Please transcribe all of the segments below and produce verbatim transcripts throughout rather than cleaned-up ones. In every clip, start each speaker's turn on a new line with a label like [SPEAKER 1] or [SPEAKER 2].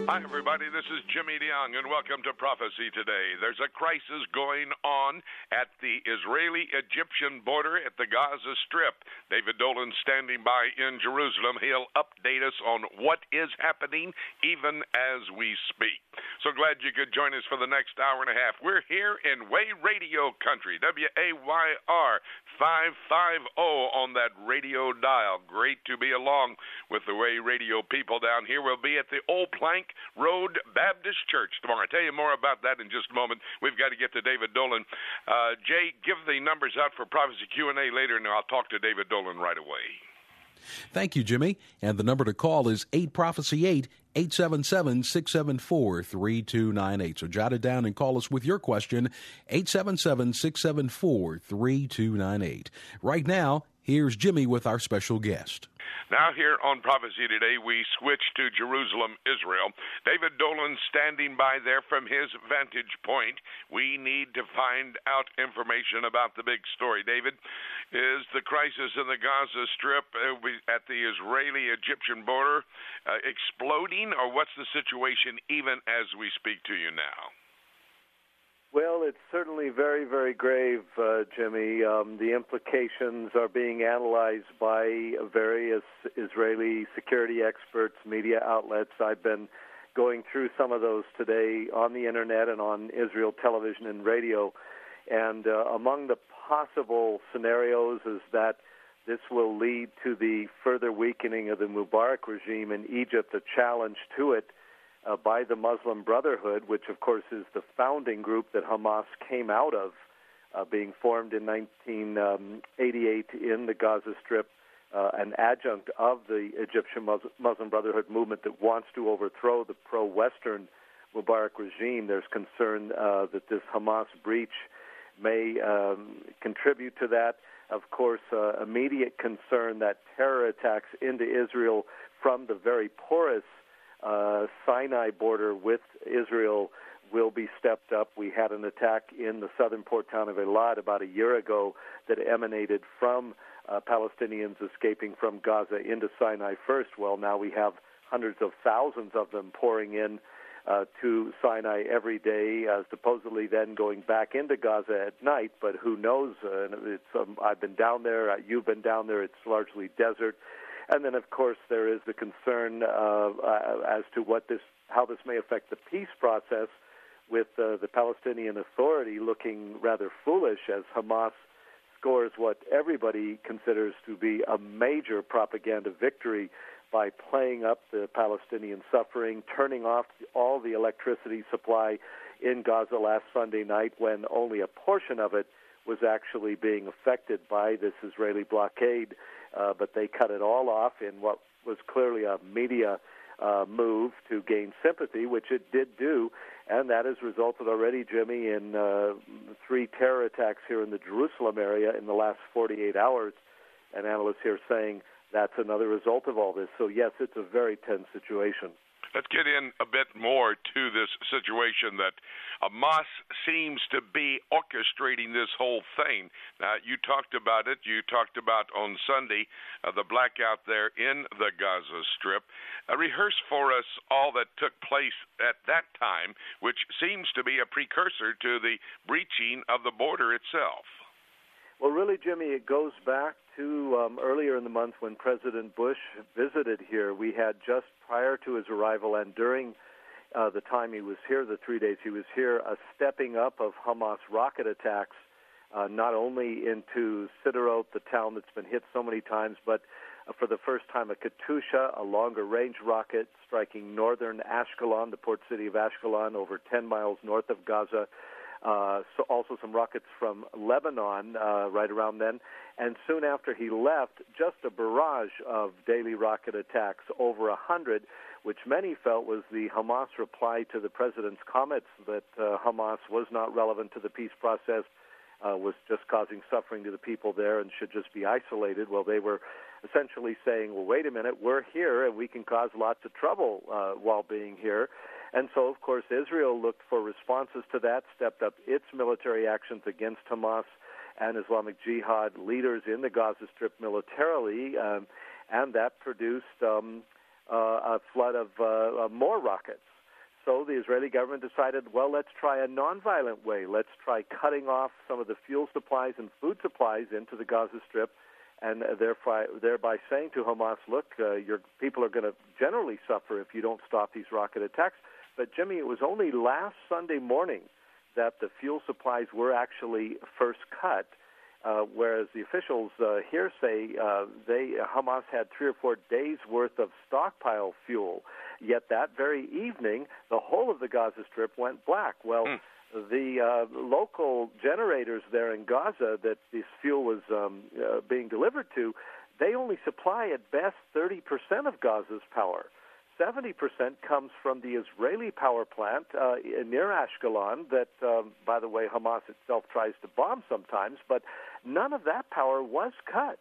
[SPEAKER 1] Hi, everybody. This is Jimmy DeYoung, and welcome to Prophecy Today. There's a crisis going on at the Israeli-Egyptian border at the Gaza Strip. David Dolan standing by in Jerusalem. He'll update us on what is happening even as we speak. So glad you could join us for the next hour and a half. We're here in Way Radio Country, W A Y R five fifty on that radio dial. Great to be along with the Way Radio people down here. We'll be at the Old Plank Road Baptist Church tomorrow. I'll tell you more about that in just a moment. We've got to get to David Dolan. Uh, Jay, give the numbers out for Prophecy Q and A later, and I'll talk to David Dolan right away.
[SPEAKER 2] Thank you, Jimmy. And the number to call is eight Prophecy eight, eight seven seven, six seven four, three two nine eight. So jot it down and call us with your question, eight seven seven, six seven four, three two nine eight. Right now, here's Jimmy with our special guest.
[SPEAKER 1] Now here on Prophecy Today, we switch to Jerusalem, Israel. David Dolan standing by there from his vantage point. We need to find out information about the big story. David, is the crisis in the Gaza Strip uh, at the Israeli-Egyptian border uh, exploding, or what's the situation even as we speak to you now?
[SPEAKER 3] Well, it's certainly very, very grave, uh, Jimmy. Um, the implications are being analyzed by various Israeli security experts, media outlets. I've been going through some of those today on the Internet and on Israel television and radio. And uh, among the possible scenarios is that this will lead to the further weakening of the Mubarak regime in Egypt, a challenge to it Uh, by the Muslim Brotherhood, which, of course, is the founding group that Hamas came out of, uh, being formed in nineteen eighty-eight in the Gaza Strip, uh, an adjunct of the Egyptian Mus- Muslim Brotherhood movement that wants to overthrow the pro-Western Mubarak regime. There's concern uh, that this Hamas breach may um, contribute to that. Of course, uh, immediate concern that terror attacks into Israel from the very porous Uh, Sinai border with Israel will be stepped up. We had an attack in the southern port town of Eilat about a year ago that emanated from uh, Palestinians escaping from Gaza into Sinai first. Well, now we have hundreds of thousands of them pouring in uh, to Sinai every day, uh, supposedly then going back into Gaza at night, but who knows? Uh, it's, um, I've been down there. Uh, you've been down there. It's largely desert. And then, of course, there is the concern uh, uh, as to what this, how this may affect the peace process, with uh, the Palestinian Authority looking rather foolish as Hamas scores what everybody considers to be a major propaganda victory by playing up the Palestinian suffering, turning off all the electricity supply in Gaza last Sunday night when only a portion of it was actually being affected by this Israeli blockade. Uh, but they cut it all off in what was clearly a media uh, move to gain sympathy, which it did do, and that has resulted already, Jimmy, in uh, three terror attacks here in the Jerusalem area in the last forty-eight hours, and analysts here saying that's another result of all this. So, yes, it's a very tense situation.
[SPEAKER 1] Let's get in a bit more to this situation that Hamas seems to be orchestrating this whole thing. Now, you talked about it. You talked about on Sunday uh, the blackout there in the Gaza Strip. Uh, rehearse for us all that took place at that time, which seems to be a precursor to the breaching of the border itself.
[SPEAKER 3] Well, really, Jimmy, it goes back to um, earlier in the month when President Bush visited here. We had just prior to his arrival and during uh, the time he was here, the three days he was here, a stepping up of Hamas rocket attacks, uh, not only into Sderot, the town that's been hit so many times, but uh, for the first time a Katyusha, a longer-range rocket striking northern Ashkelon, the port city of Ashkelon, over ten miles north of Gaza. Uh, so also some rockets from Lebanon uh, right around then. And soon after he left, just a barrage of daily rocket attacks, over a hundred, which many felt was the Hamas reply to the president's comments that uh, Hamas was not relevant to the peace process, uh, was just causing suffering to the people there and should just be isolated. Well, they were essentially saying, well, wait a minute, we're here and we can cause lots of trouble uh, while being here. And so, of course, Israel looked for responses to that, stepped up its military actions against Hamas and Islamic Jihad leaders in the Gaza Strip militarily, um, and that produced um, uh, a flood of uh, uh, more rockets. So the Israeli government decided, well, let's try a nonviolent way. Let's try cutting off some of the fuel supplies and food supplies into the Gaza Strip, and thereby, thereby saying to Hamas, look, uh, your people are going to generally suffer if you don't stop these rocket attacks. But, Jimmy, it was only last Sunday morning that the fuel supplies were actually first cut, uh, whereas the officials uh, here say uh, they Hamas had three or four days' worth of stockpile fuel. Yet that very evening, the whole of the Gaza Strip went black. Well, mm. the uh, local generators there in Gaza that this fuel was um, uh, being delivered to, they only supply at best thirty percent of Gaza's power. seventy percent comes from the Israeli power plant uh, near Ashkelon that, um, by the way, Hamas itself tries to bomb sometimes, but none of that power was cut.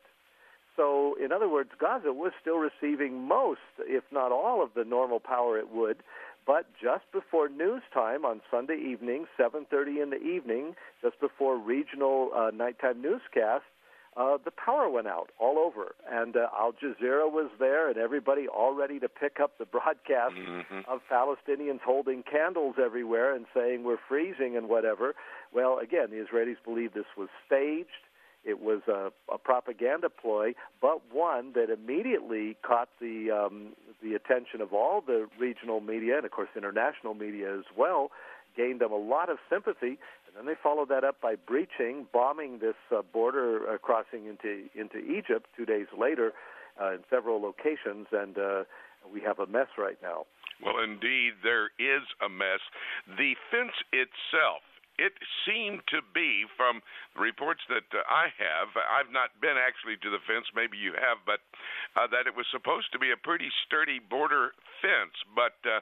[SPEAKER 3] So, in other words, Gaza was still receiving most, if not all, of the normal power it would. But just before news time on Sunday evening, seven thirty in the evening, just before regional uh, nighttime newscast, uh, the power went out all over. And uh, Al Jazeera was there, and everybody all ready to pick up the broadcast mm-hmm. of Palestinians holding candles everywhere and saying we're freezing and whatever. Well, again, the Israelis believe this was staged. It was a, a propaganda ploy, but one that immediately caught the um, the attention of all the regional media and, of course, international media as well, gained them a lot of sympathy, and then they followed that up by breaching, bombing this uh, border uh, crossing into into Egypt two days later uh, in several locations, and uh, we have a mess right now.
[SPEAKER 1] Well, indeed, there is a mess. The fence itself, it seemed to be, from the reports that uh, I have, I've not been actually to the fence, maybe you have, but uh, that it was supposed to be a pretty sturdy border fence. But uh,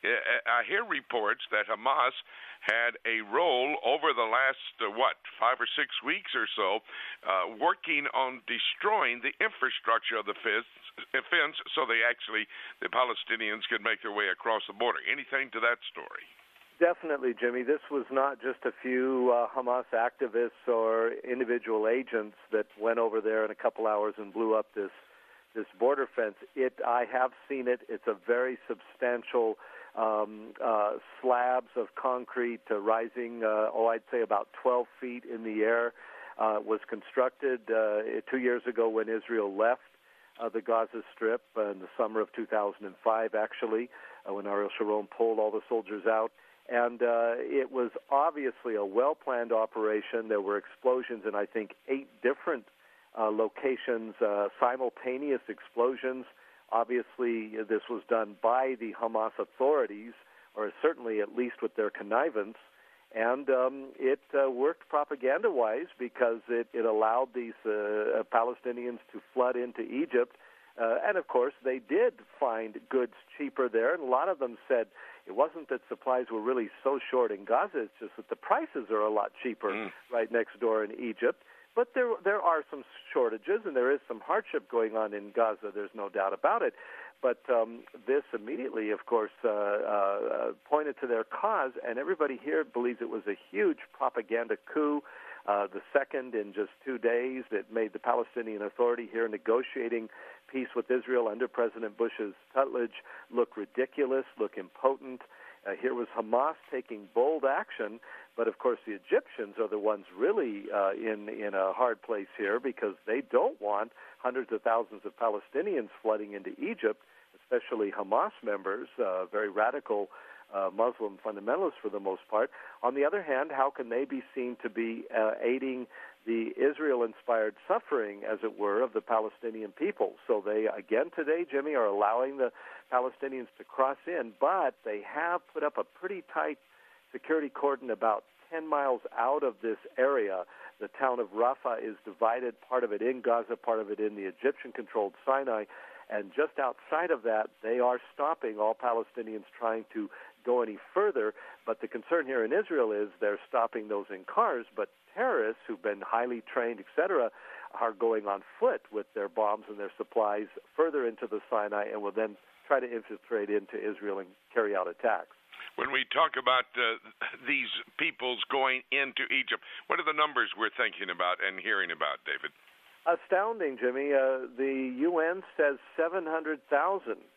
[SPEAKER 1] I hear reports that Hamas had a role over the last, uh, what, five or six weeks or so, uh, working on destroying the infrastructure of the fence, fence so they actually, the Palestinians could make their way across the border. Anything to that story?
[SPEAKER 3] Definitely, Jimmy. This was not just a few uh, Hamas activists or individual agents that went over there in a couple hours and blew up this this border fence. It, I have seen it. It's a very substantial um, uh, slabs of concrete uh, rising, uh, oh, I'd say about twelve feet in the air. Uh, was constructed uh, two years ago when Israel left uh, the Gaza Strip uh, in the summer of two thousand five, actually, uh, when Ariel Sharon pulled all the soldiers out. And uh, it was obviously a well-planned operation. There were explosions in, I think, eight different uh, locations, uh, simultaneous explosions. Obviously, this was done by the Hamas authorities, or certainly at least with their connivance. And um, it uh, worked propaganda-wise because it, it allowed these uh, Palestinians to flood into Egypt. Uh, and, of course, they did find goods cheaper there, and a lot of them said it wasn't that supplies were really so short in Gaza, it's just that the prices are a lot cheaper mm. right next door in Egypt. But there there are some shortages, and there is some hardship going on in Gaza, there's no doubt about it. But um, this immediately, of course, uh, uh, pointed to their cause, and everybody here believes it was a huge propaganda coup. Uh, the second in just two days that made the Palestinian Authority here negotiating peace with Israel under President Bush's tutelage look ridiculous, look impotent. Uh, here was Hamas taking bold action, but of course the Egyptians are the ones really uh, in, in a hard place here because they don't want hundreds of thousands of Palestinians flooding into Egypt, especially Hamas members, uh, very radical Uh, Muslim fundamentalists for the most part. On the other hand, how can they be seen to be uh, aiding the Israel-inspired suffering, as it were, of the Palestinian people? So they, again today, Jimmy, are allowing the Palestinians to cross in, but they have put up a pretty tight security cordon about ten miles out of this area. The town of Rafah is divided, part of it in Gaza, part of it in the Egyptian-controlled Sinai. And just outside of that, they are stopping all Palestinians trying to go any further. But the concern here in Israel is they're stopping those in cars, but terrorists who've been highly trained, et cetera, are going on foot with their bombs and their supplies further into the Sinai and will then try to infiltrate into Israel and carry out attacks.
[SPEAKER 1] When we talk about uh, these peoples going into Egypt, what are the numbers we're thinking about and hearing about, David?
[SPEAKER 3] Astounding, Jimmy. Uh, the U N says seven hundred thousand hmm.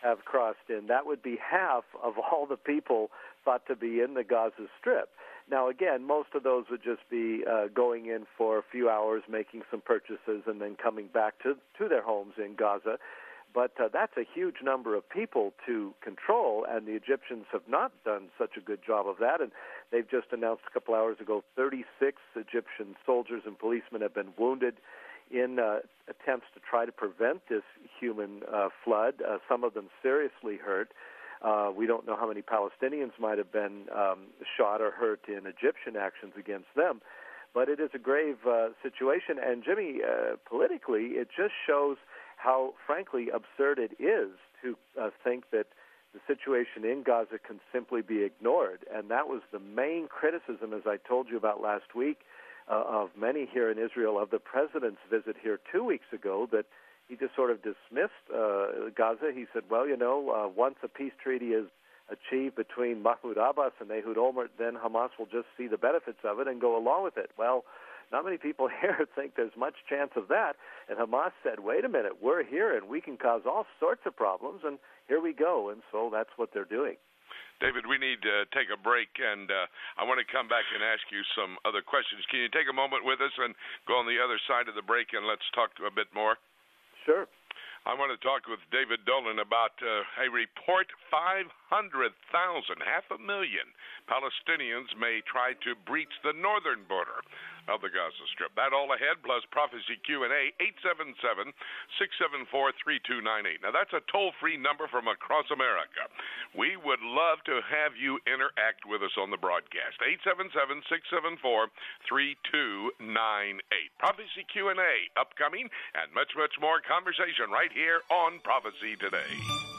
[SPEAKER 3] have crossed in. That would be half of all the people thought to be in the Gaza Strip. Now, again, most of those would just be uh, going in for a few hours, making some purchases, and then coming back to, to their homes in Gaza. But uh, that's a huge number of people to control, and the Egyptians have not done such a good job of that. And they've just announced a couple hours ago thirty-six Egyptian soldiers and policemen have been wounded in uh, attempts to try to prevent this human uh, flood, uh, some of them seriously hurt. Uh, we don't know how many Palestinians might have been um, shot or hurt in Egyptian actions against them. But it is a grave uh, situation. And, Jimmy, uh, politically, it just shows how, frankly, absurd it is to uh, think that the situation in Gaza can simply be ignored. And that was the main criticism, as I told you about last week, uh, of many here in Israel, of the president's visit here two weeks ago, that he just sort of dismissed uh, Gaza. He said, well, you know, uh, once a peace treaty is achieved between Mahmoud Abbas and Ehud Olmert, then Hamas will just see the benefits of it and go along with it. Well, not many people here think there's much chance of that. And Hamas said, wait a minute, we're here and we can cause all sorts of problems, and here we go. And so that's what they're doing.
[SPEAKER 1] David, we need to take a break, and uh, I want to come back and ask you some other questions. Can you take a moment with us and go on the other side of the break, and let's talk a bit more?
[SPEAKER 3] Sure.
[SPEAKER 1] I want to talk with David Dolan about uh, a report five hundred thousand, half a million Palestinians may try to breach the northern border of the Gaza Strip. That all ahead, plus Prophecy Q and A, eight seven seven, six seven four, three two nine eight. Now, that's a toll-free number from across America. We would love to have you interact with us on the broadcast. eight seven seven, six seven four, three two nine eight. Prophecy Q and A upcoming, and much, much more conversation right here on Prophecy Today.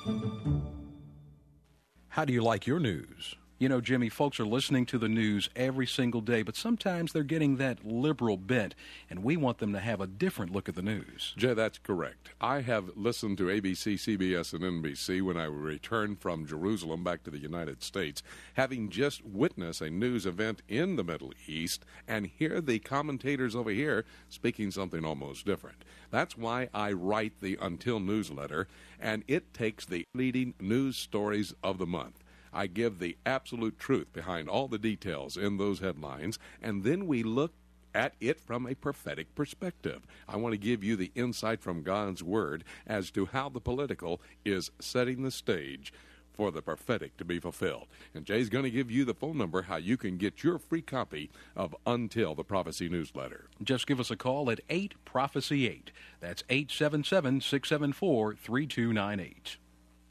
[SPEAKER 2] How do you like your news? You know, Jimmy, folks are listening to the news every single day, but sometimes they're getting that liberal bent, and we want them to have a different look at the news.
[SPEAKER 4] Jay, that's correct. I have listened to A B C, C B S, and N B C when I returned from Jerusalem back to the United States, having just witnessed a news event in the Middle East, and hear the commentators over here speaking something almost different. That's why I write the Until newsletter, and it takes the leading news stories of the month. I give the absolute truth behind all the details in those headlines, and then we look at it from a prophetic perspective. I want to give you the insight from God's Word as to how the political is setting the stage for the prophetic to be fulfilled. And Jay's going to give you the phone number how you can get your free copy of Until the Prophecy newsletter.
[SPEAKER 2] Just give us a call at eight Prophecy eight. That's eight seven seven, six seven four, three two nine eight.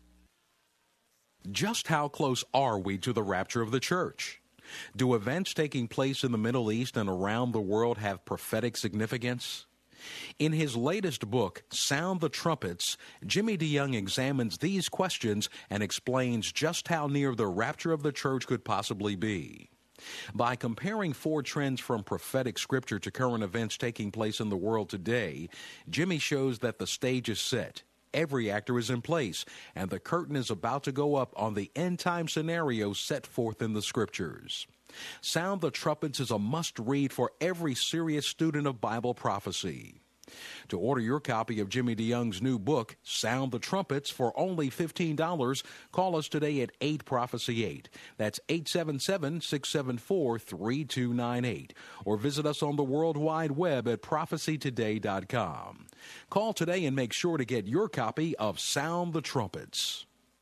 [SPEAKER 2] Just how close are we to the rapture of the church? Do events taking place in the Middle East and around the world have prophetic significance? In his latest book, Sound the Trumpets, Jimmy DeYoung examines these questions and explains just how near the rapture of the church could possibly be. By comparing four trends from prophetic scripture to current events taking place in the world today, Jimmy shows that the stage is set. Every actor is in place, and the curtain is about to go up on the end-time scenario set forth in the Scriptures. Sound the Trumpets is a must-read for every serious student of Bible prophecy. To order your copy of Jimmy DeYoung's new book, Sound the Trumpets, for only fifteen dollars, call us today at eight Prophecy eight. That's eight seven seven, six seven four, three two nine eight. Or visit us on the World Wide Web at prophecy today dot com. Call today and make sure to get your copy of Sound the Trumpets.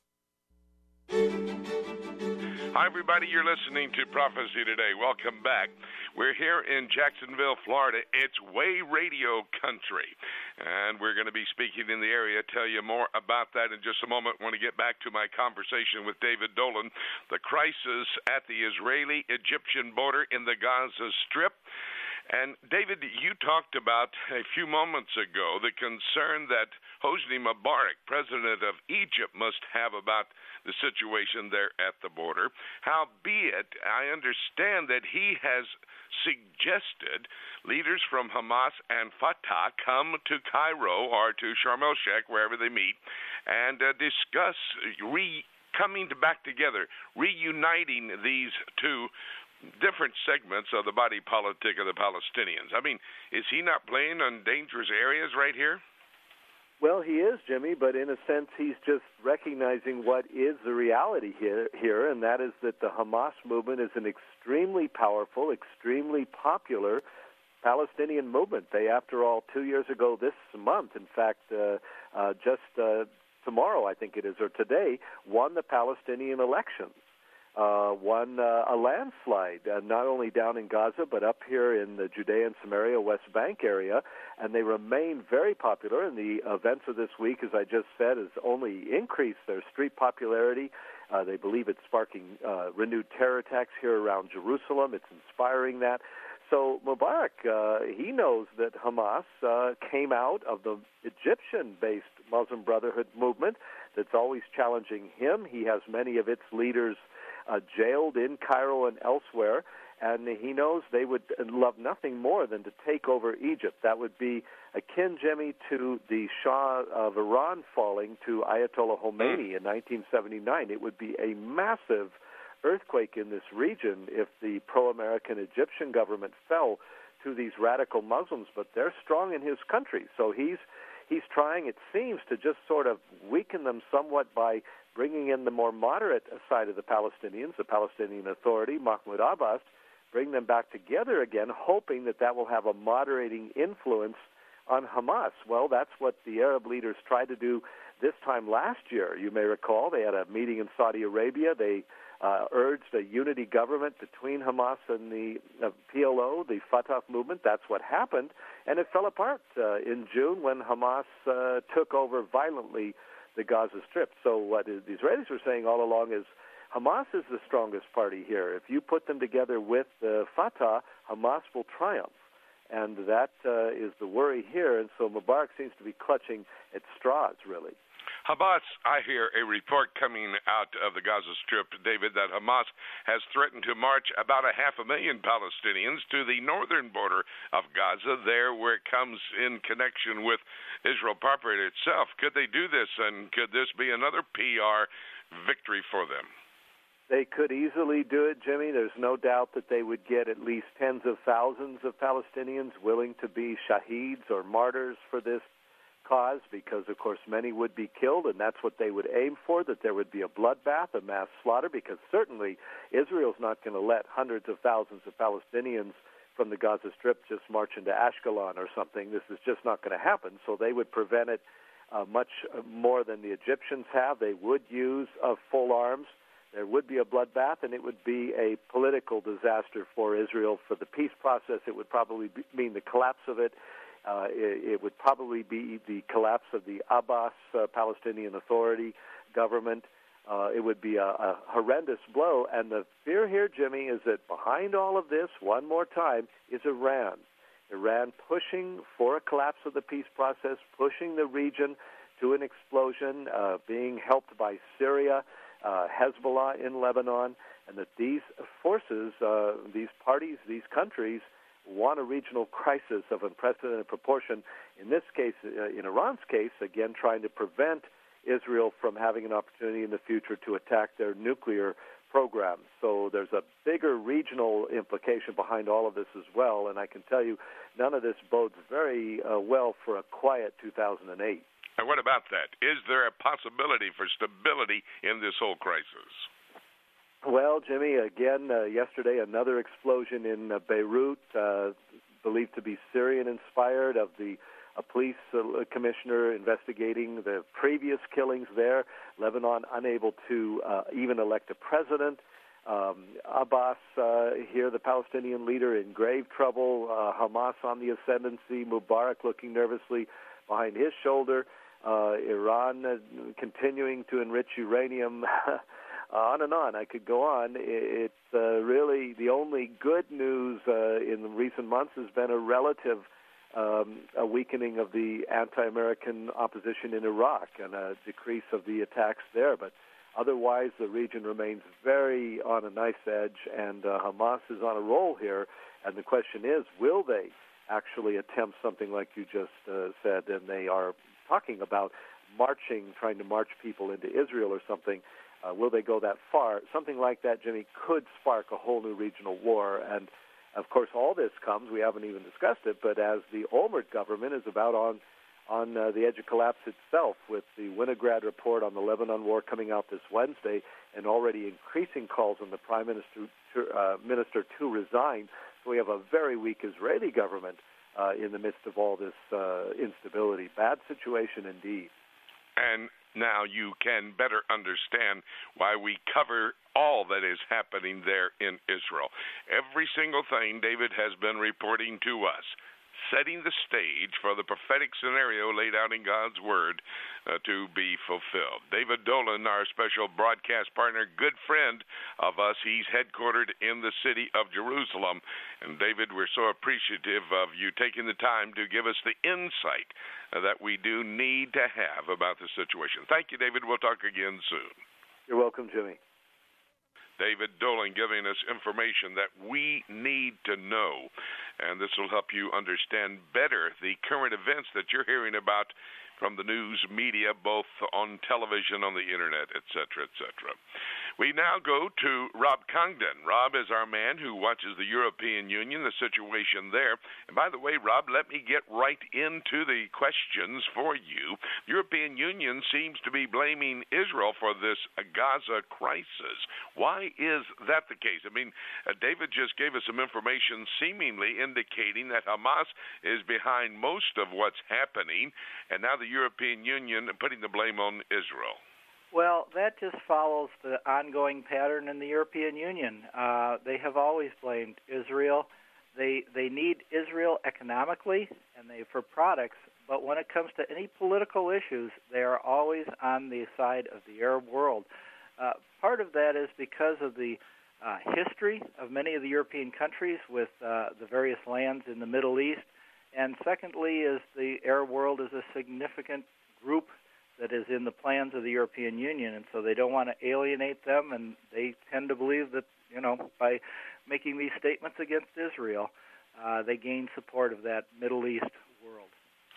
[SPEAKER 1] Hi, everybody. You're listening to Prophecy Today. Welcome back. We're here in Jacksonville, Florida. It's Way Radio Country, and we're going to be speaking in the area. Tell you more about that in just a moment. I want to get back to my conversation with David Dolan, the crisis at the Israeli-Egyptian border in the Gaza Strip. And, David, you talked about a few moments ago the concern that Hosni Mubarak, president of Egypt, must have about the situation there at the border. Howbeit, I understand that he has suggested leaders from Hamas and Fatah come to Cairo or to Sharm el-Sheikh, wherever they meet, and uh, discuss re- coming to back together, reuniting these two different segments of the body politic of the Palestinians. I mean, is he not playing on dangerous areas right here?
[SPEAKER 3] Well, he is, Jimmy, but in a sense he's just recognizing what is the reality here, here, and that is that the Hamas movement is an extremely powerful, extremely popular Palestinian movement. They, after all, two years ago this month, in fact, uh, uh, just uh, tomorrow, I think it is, or today, won the Palestinian elections. Uh, won uh, a landslide, uh, not only down in Gaza, but up here in the Judea and Samaria, West Bank area, and they remain very popular. And the events of this week, as I just said, has only increased their street popularity. Uh, they believe it's sparking uh, renewed terror attacks here around Jerusalem. It's inspiring that. So Mubarak, uh, he knows that Hamas uh, came out of the Egyptian-based Muslim Brotherhood movement that's always challenging him. He has many of its leaders Uh, jailed in Cairo and elsewhere, and he knows they would love nothing more than to take over Egypt. That would be akin, Jimmy, to the Shah of Iran falling to Ayatollah Khomeini in nineteen seventy-nine. It would be a massive earthquake in this region if the pro-American Egyptian government fell to these radical Muslims, but they're strong in his country. So he's he's trying, it seems, to just sort of weaken them somewhat by bringing in the more moderate side of the Palestinians, the Palestinian Authority, Mahmoud Abbas, bring them back together again, hoping that that will have a moderating influence on Hamas. Well, that's what the Arab leaders tried to do this time last year. You may recall they had a meeting in Saudi Arabia. They uh, urged a unity government between Hamas and the uh, P L O, the Fatah movement. That's what happened, and it fell apart uh, in June when Hamas uh, took over violently the Gaza Strip. So what the Israelis were saying all along is Hamas is the strongest party here. If you put them together with uh, Fatah, Hamas will triumph. And that uh, is the worry here. And so Mubarak seems to be clutching at straws, really.
[SPEAKER 1] Hamas, I hear a report coming out of the Gaza Strip, David, that Hamas has threatened to march about a half a million Palestinians to the northern border of Gaza, there where it comes in connection with Israel proper itself. Could they do this, and could this be another P R victory for them?
[SPEAKER 3] They could easily do it, Jimmy. There's no doubt that they would get at least tens of thousands of Palestinians willing to be shaheeds or martyrs for this cause, because, of course, many would be killed, and that's what they would aim for, that there would be a bloodbath, a mass slaughter, because certainly Israel's not going to let hundreds of thousands of Palestinians from the Gaza Strip just march into Ashkelon or something. This is just not going to happen, so they would prevent it uh, much more than the Egyptians have. They would use uh, full arms. There would be a bloodbath, and it would be a political disaster for Israel. For the peace process, it would probably be, mean the collapse of it. Uh, it, it would probably be the collapse of the Abbas uh, Palestinian Authority government. Uh, it would be a, a horrendous blow. And the fear here, Jimmy, is that behind all of this, one more time, is Iran. Iran pushing for a collapse of the peace process, pushing the region to an explosion, uh, being helped by Syria, uh, Hezbollah in Lebanon, and that these forces, uh, these parties, these countries, want a regional crisis of unprecedented proportion. In this case, uh, in Iran's case, again, trying to prevent Israel from having an opportunity in the future to attack their nuclear program. So there's a bigger regional implication behind all of this as well, and I can tell you none of this bodes very uh, well for a quiet two thousand eight.
[SPEAKER 1] And what about that? Is there a possibility for stability in this whole crisis?
[SPEAKER 3] Well, Jimmy, again, uh, yesterday another explosion in uh, Beirut, uh, believed to be Syrian-inspired, of the a police uh, commissioner investigating the previous killings there. Lebanon unable to uh, even elect a president. Um, Abbas uh, here, the Palestinian leader, in grave trouble. Uh, Hamas on the ascendancy. Mubarak looking nervously behind his shoulder. Uh, Iran uh, continuing to enrich uranium. On and on. I could go on. It's uh, really the only good news uh, in the recent months has been a relative um, a weakening of the anti-American opposition in Iraq and a decrease of the attacks there. But otherwise, the region remains very on a knife edge, and uh, Hamas is on a roll here. And the question is, will they actually attempt something like you just uh, said? And they are talking about marching, trying to march people into Israel or something. Uh, will they go that far? Something like that, Jimmy, could spark a whole new regional war. And, of course, all this comes, we haven't even discussed it, but as the Olmert government is about on on uh, the edge of collapse itself, with the Winograd report on the Lebanon war coming out this Wednesday, and already increasing calls on the Prime Minister to, uh, Minister to resign. So we have a very weak Israeli government uh, in the midst of all this uh, instability. Bad situation indeed.
[SPEAKER 1] And now you can better understand why we cover all that is happening there in Israel. Every single thing David has been reporting to us, setting the stage for the prophetic scenario laid out in God's Word uh, to be fulfilled. David Dolan, our special broadcast partner, good friend of us, he's headquartered in the city of Jerusalem. And David, we're so appreciative of you taking the time to give us the insight uh, that we do need to have about the situation. Thank you, David. We'll talk again soon.
[SPEAKER 3] You're welcome, Jimmy.
[SPEAKER 1] David Dolan giving us information that we need to know, and this will help you understand better the current events that you're hearing about from the news media, both on television, on the internet, et cetera, et cetera. We now go to Rob Congdon. Rob is our man who watches the European Union, the situation there. And by the way, Rob, let me get right into the questions for you. The European Union seems to be blaming Israel for this Gaza crisis. Why is that the case? I mean, uh, David just gave us some information seemingly indicating that Hamas is behind most of what's happening, and now the European Union putting the blame on Israel.
[SPEAKER 5] Well, that just follows the ongoing pattern in the European Union. Uh, they have always blamed Israel. They they need Israel economically and they for products, but when it comes to any political issues, they are always on the side of the Arab world. Uh, part of that is because of the uh, history of many of the European countries with uh, the various lands in the Middle East, and secondly is the Arab world is a significant group that is in the plans of the European Union, and so they don't want to alienate them, and they tend to believe that, you know, by making these statements against Israel, uh, they gain support of that Middle East world.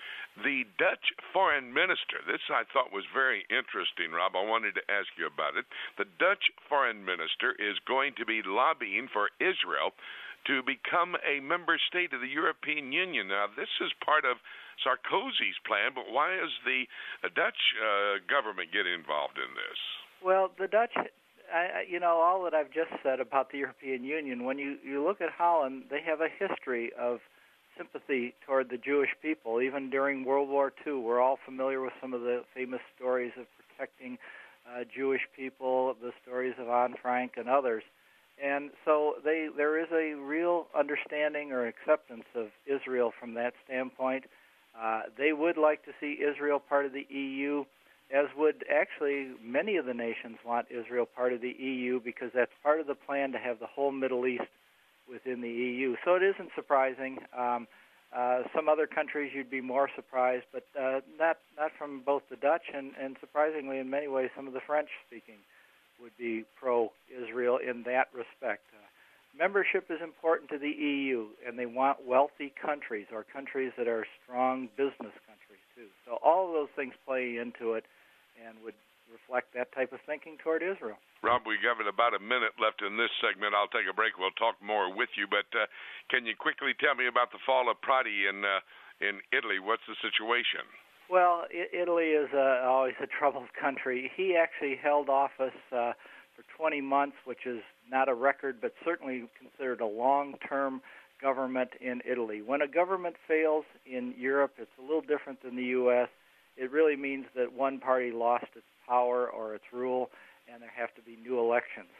[SPEAKER 1] The Dutch foreign minister, this I thought was very interesting, Rob. I wanted to ask you about it. The Dutch foreign minister is going to be lobbying for Israel to become a member state of the European Union. Now, this is part of Sarkozy's plan, but why is the Dutch uh, government getting involved in this?
[SPEAKER 5] Well, the Dutch, I, you know, all that I've just said about the European Union, when you, you look at Holland, they have a history of sympathy toward the Jewish people. Even during World War Two, we're all familiar with some of the famous stories of protecting uh, Jewish people, the stories of Anne Frank and others. And so they, there is a real understanding or acceptance of Israel from that standpoint. Uh, they would like to see Israel part of the E U, as would actually many of the nations want Israel part of the E U, because that's part of the plan to have the whole Middle East within the E U. So it isn't surprising. Um, uh, some other countries you'd be more surprised, but uh, not not from both the Dutch and, and surprisingly in many ways some of the French-speaking would be pro-Israel in that respect. Uh, membership is important to the E U, and they want wealthy countries or countries that are strong business countries, too. So all of those things play into it and would reflect that type of thinking toward Israel.
[SPEAKER 1] Rob, we have about a minute left in this segment. I'll take a break. We'll talk more with you, but uh, can you quickly tell me about the fall of Prodi in, uh, in Italy? What's the situation?
[SPEAKER 5] Well, I- Italy is uh, always a troubled country. He actually held office uh, for twenty months, which is not a record, but certainly considered a long-term government in Italy. When a government fails in Europe, it's a little different than the U S. It really means that one party lost its power or its rule, and there have to be new elections.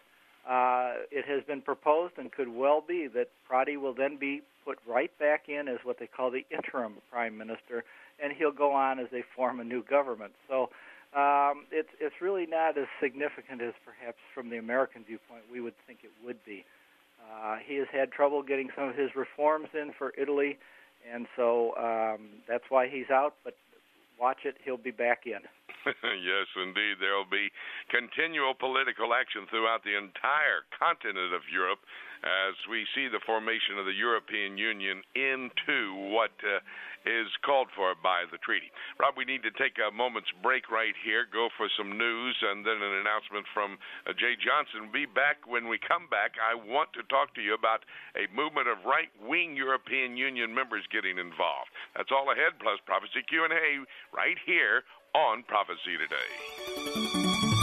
[SPEAKER 5] Uh, it has been proposed and could well be that Prodi will then be put right back in as what they call the interim prime minister, and he'll go on as they form a new government. So um, it's it's really not as significant as perhaps from the American viewpoint we would think it would be. Uh, he has had trouble getting some of his reforms in for Italy, and so um, that's why he's out, but watch it, he'll be back in.
[SPEAKER 1] Yes, indeed. There will be continual political action throughout the entire continent of Europe as we see the formation of the European Union into what uh, is called for by the treaty. Rob, we need to take a moment's break right here, go for some news, and then an announcement from uh, Jay Johnson. We'll be back. When we come back, I want to talk to you about a movement of right-wing European Union members getting involved. That's all ahead, plus Prophecy Q and A right here on Prophecy Today.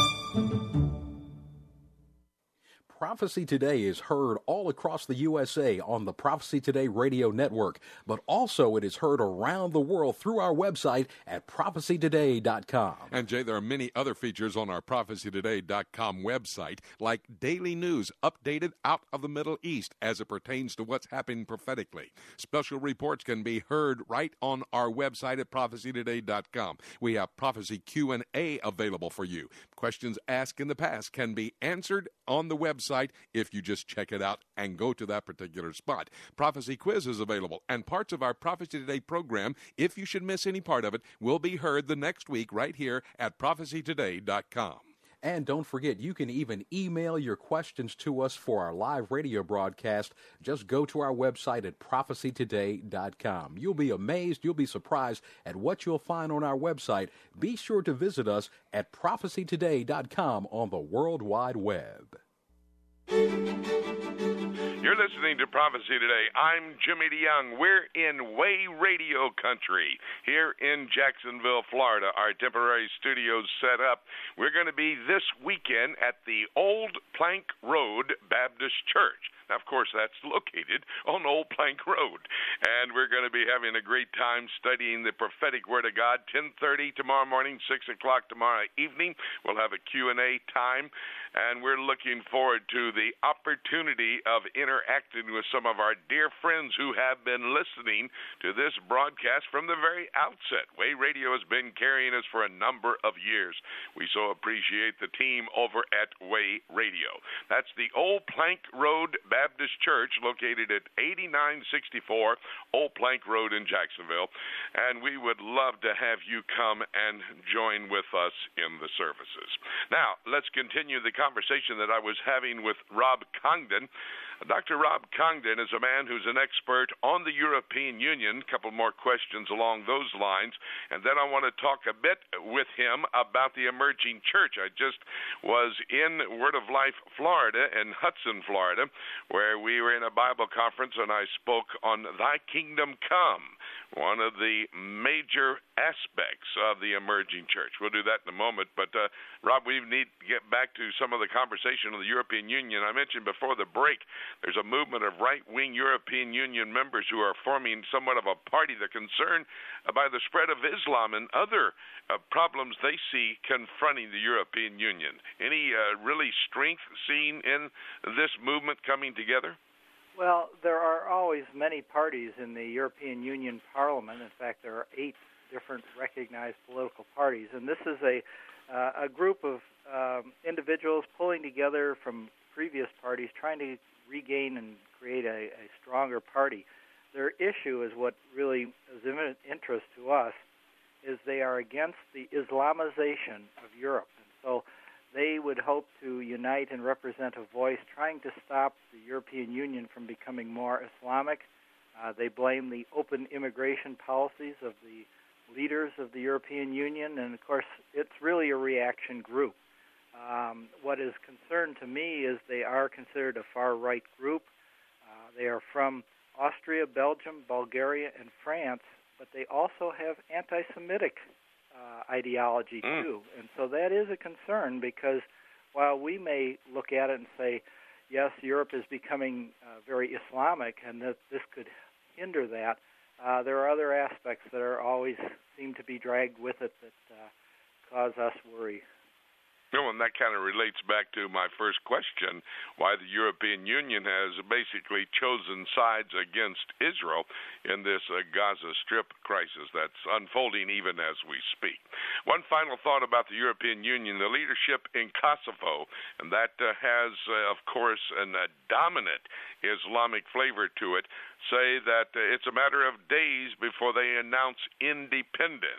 [SPEAKER 2] Prophecy Today is heard all across the U S A on the Prophecy Today radio network, but also it is heard around the world through our website at prophecy today dot com.
[SPEAKER 4] And Jay, there are many other features on our prophecy today dot com website, like daily news updated out of the Middle East as it pertains to what's happening prophetically. Special reports can be heard right on our website at prophecy today dot com. We have Prophecy Q and A available for you. Questions asked in the past can be answered on the website if you just check it out and go to that particular spot. Prophecy Quiz is available, and parts of our Prophecy Today program, if you should miss any part of it, will be heard the next week right here at prophecy today dot com.
[SPEAKER 2] And don't forget, you can even email your questions to us for our live radio broadcast. Just go to our website at prophecy today dot com. You'll be amazed, you'll be surprised at what you'll find on our website. Be sure to visit us at prophecy today dot com on the World Wide Web.
[SPEAKER 1] You're listening to Prophecy Today. I'm Jimmy DeYoung. We're in Way Radio country here in Jacksonville, Florida. Our temporary studio's set up. We're going to be this weekend at the Old Plank Road Baptist Church. Now, of course, that's located on Old Plank Road. And we're going to be having a great time studying the prophetic Word of God. ten thirty tomorrow morning, six o'clock tomorrow evening. We'll have a Q and A time. And we're looking forward to the opportunity of interacting with some of our dear friends who have been listening to this broadcast from the very outset. Way Radio has been carrying us for a number of years. We so appreciate the team over at Way Radio. That's the Old Plank Road Baptist Church located at eighty-nine sixty-four Old Plank Road in Jacksonville. And we would love to have you come and join with us in the services. Now, let's continue the conversation that I was having with Rob Congdon. Doctor Rob Congdon is a man who's an expert on the European Union. A couple more questions along those lines. And then I want to talk a bit with him about the emerging church. I just was in Word of Life, Florida, in Hudson, Florida, where we were in a Bible conference, and I spoke on Thy Kingdom Come, one of the major aspects of the emerging church. We'll do that in a moment. But, uh, Rob, we need to get back to some of the conversation of the European Union. I mentioned before the break, there's a movement of right-wing European Union members who are forming somewhat of a party. They're concerned by the spread of Islam and other uh, problems they see confronting the European Union. Any uh, really strength seen in this movement coming together?
[SPEAKER 5] Well, there are always many parties in the European Union Parliament. In fact, there are eight different recognized political parties, and this is a uh, a group of um, individuals pulling together from previous parties, trying to regain and create a, a stronger party. Their issue is what really is of interest to us, is they are against the Islamization of Europe. And so they would hope to unite and represent a voice trying to stop the European Union from becoming more Islamic. Uh, they blame the open immigration policies of the leaders of the European Union, and of course, it's really a reaction group. Um, what is concerned to me is they are considered a far-right group. Uh, they are from Austria, Belgium, Bulgaria, and France, but they also have anti-Semitic uh, ideology, mm. too. And so that is a concern because while we may look at it and say, yes, Europe is becoming uh, very Islamic and that this could hinder that, uh, there are other aspects that are always seem to be dragged with it that uh, cause us worry.
[SPEAKER 1] No, and that kind of relates back to my first question, why the European Union has basically chosen sides against Israel in this uh, Gaza Strip crisis that's unfolding even as we speak. One final thought about the European Union, the leadership in Kosovo, and that uh, has, uh, of course, a uh, dominant Islamic flavor to it, say that uh, it's a matter of days before they announce independence.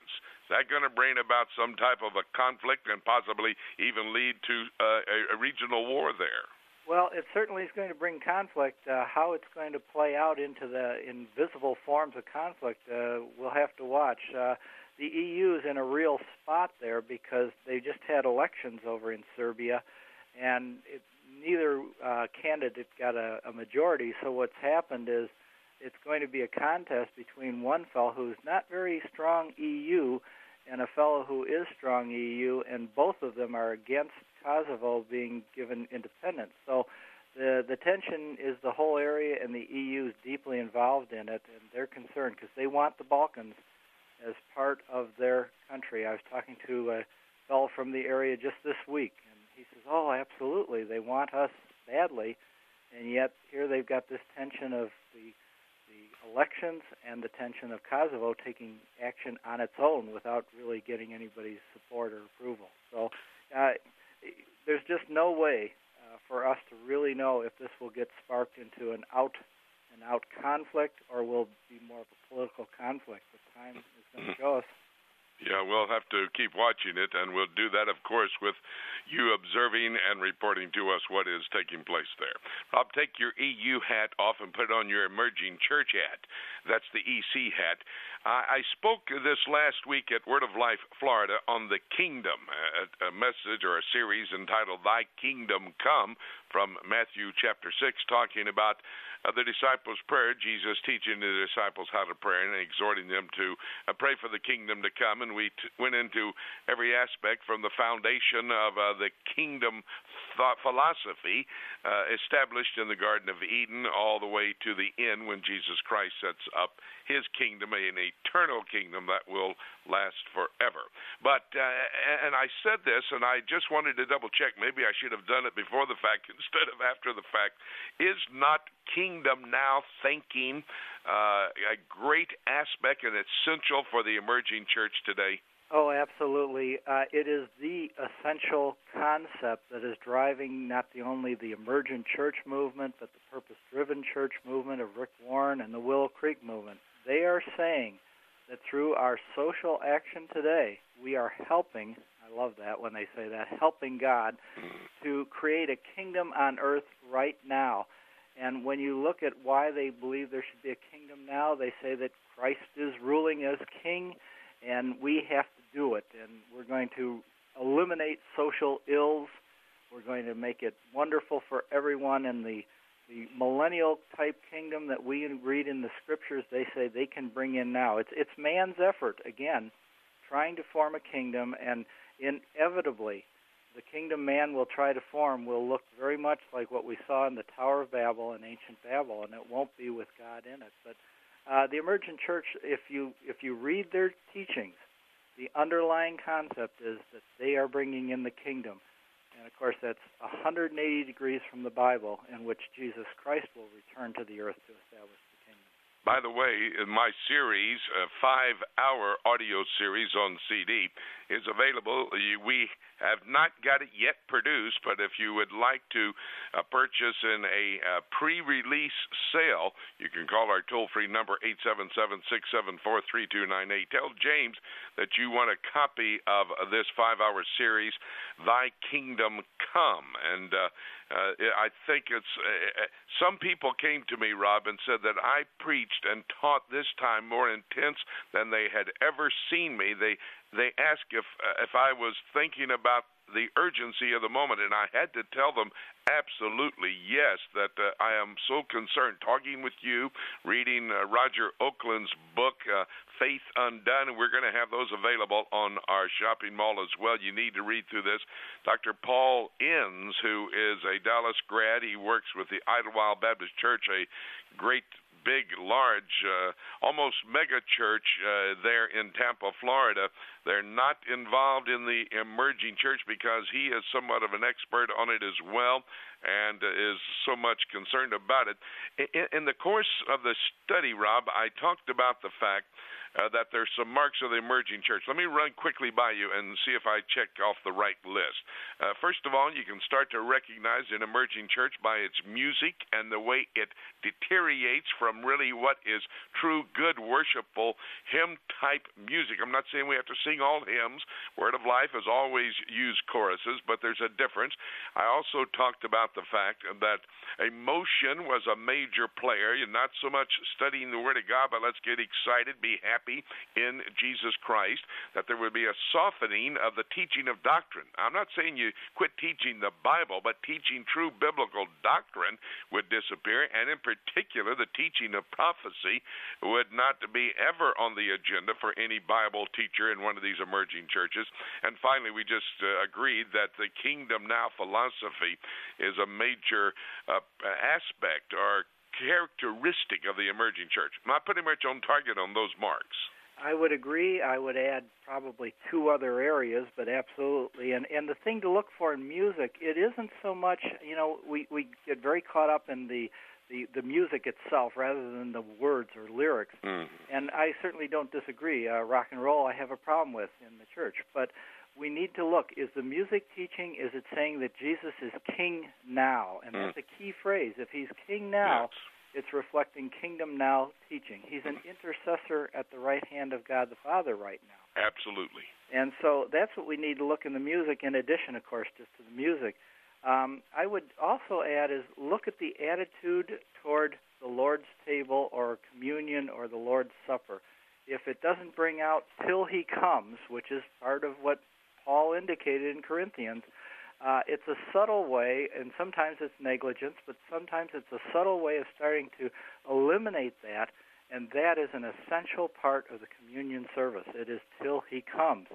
[SPEAKER 1] Is that going to bring about some type of a conflict and possibly even lead to uh, a, a regional war there?
[SPEAKER 5] Well, it certainly is going to bring conflict. Uh, how it's going to play out into the invisible forms of conflict, uh, we'll have to watch. Uh, the E U is in a real spot there because they just had elections over in Serbia, and it, neither uh, candidate got a, a majority. So what's happened is it's going to be a contest between one fellow who's not very strong E U and a fellow who is strong E U, and both of them are against Kosovo being given independence. So the the tension is the whole area, and the E U is deeply involved in it, and they're concerned because they want the Balkans as part of their country. I was talking to a fellow from the area just this week, and he says, oh, absolutely, they want us badly, and yet here they've got this tension of the the elections and the tension of Kosovo taking action on its own without really getting anybody's support or approval. So uh, there's just no way uh, for us to really know if this will get sparked into an out and out conflict or will be more of a political conflict. But time is going to show us.
[SPEAKER 1] Yeah, we'll have to keep watching it, and we'll do that, of course, with you observing and reporting to us what is taking place there. Rob, take your E U hat off and put on your emerging church hat. That's the E C hat. Uh, I spoke this last week at Word of Life, Florida, on the kingdom, a, a message or a series entitled Thy Kingdom Come from Matthew chapter six, talking about Uh, the disciples' prayer, Jesus teaching the disciples how to pray and exhorting them to uh, pray for the kingdom to come. And we t- went into every aspect from the foundation of uh, the kingdom thought philosophy uh, established in the Garden of Eden all the way to the end when Jesus Christ sets up his kingdom, an eternal kingdom that will last forever. But, uh, and I said this, and I just wanted to double check. Maybe I should have done it before the fact instead of after the fact. Is not kingdom now thinking uh, a great aspect and essential for the emerging church today?
[SPEAKER 5] Oh, absolutely. Uh, it is the essential concept that is driving not the only the emergent church movement, but the purpose-driven church movement of Rick Warren and the Willow Creek movement. They are saying that through our social action today, we are helping, I love that when they say that, helping God to create a kingdom on earth right now. And when you look at why they believe there should be a kingdom now, they say that Christ is ruling as king, and we have to do it. And we're going to eliminate social ills. We're going to make it wonderful for everyone. And the, the millennial-type kingdom that we read in the Scriptures, they say they can bring in now. It's, it's man's effort, again, trying to form a kingdom, and inevitably the kingdom man will try to form will look very much like what we saw in the Tower of Babel and ancient Babel, and it won't be with God in it. But uh, the emergent church, if you if you read their teachings, the underlying concept is that they are bringing in the kingdom. And, of course, that's one hundred eighty degrees from the Bible, in which Jesus Christ will return to the earth to establish the kingdom.
[SPEAKER 1] By the way, my series, a five-hour audio series on C D, is available. We have not got it yet produced, but if you would like to uh, purchase in a uh, pre-release sale, you can call our toll-free number, eight seven seven, six seven four, three two nine eight. Tell James that you want a copy of this five-hour series, Thy Kingdom Come. And uh, uh, I think it's uh, some people came to me, Rob, and said that I preached and taught this time more intense than they had ever seen me. They They asked if uh, if I was thinking about the urgency of the moment, and I had to tell them absolutely yes, that uh, I am so concerned. Talking with you, reading uh, Roger Oakland's book, uh, Faith Undone, and we're going to have those available on our shopping mall as well. You need to read through this. Doctor Paul Inns, who is a Dallas grad, he works with the Idlewild Baptist Church, a great big, large, uh, almost mega church uh, there in Tampa, Florida. They're not involved in the emerging church because he is somewhat of an expert on it as well and is so much concerned about it. In, in the course of the study, Rob, I talked about the fact uh, that there's some marks of the emerging church. Let me run quickly by you and see if I check off the right list. Uh, first of all, you can start to recognize an emerging church by its music and the way it deteriorates from really what is true, good, worshipful, hymn-type music. I'm not saying we have to sing all hymns. Word of Life has always used choruses, but there's a difference. I also talked about the fact that emotion was a major player. You're not so much studying the Word of God, but let's get excited, be happy in Jesus Christ, that there would be a softening of the teaching of doctrine. I'm not saying you quit teaching the Bible, but teaching true biblical doctrine would disappear, and in particular, the teaching of prophecy would not be ever on the agenda for any Bible teacher in one of these emerging churches. And finally, we just uh, agreed that the Kingdom Now philosophy is a major uh, aspect or characteristic of the emerging church. Not pretty much on target on those marks.
[SPEAKER 5] I would agree. I would add probably two other areas, but absolutely. And and the thing to look for in music, it isn't so much, you know, we, we get very caught up in the, the, the music itself rather than the words or lyrics. Mm. And I certainly don't disagree. Uh, rock and roll I have a problem with in the church. But we need to look, is the music teaching, is it saying that Jesus is king now? And mm. that's a key phrase. If he's king now, yes. It's reflecting Kingdom Now teaching. He's an intercessor at the right hand of God the Father right now.
[SPEAKER 1] Absolutely.
[SPEAKER 5] And so that's what we need to look in the music, in addition, of course, just to the music. Um, I would also add is look at the attitude toward the Lord's table or communion or the Lord's Supper. If it doesn't bring out till he comes, which is part of what Paul indicated in Corinthians, Uh, it's a subtle way, and sometimes it's negligence, but sometimes it's a subtle way of starting to eliminate that, and that is an essential part of the communion service. It is till he comes.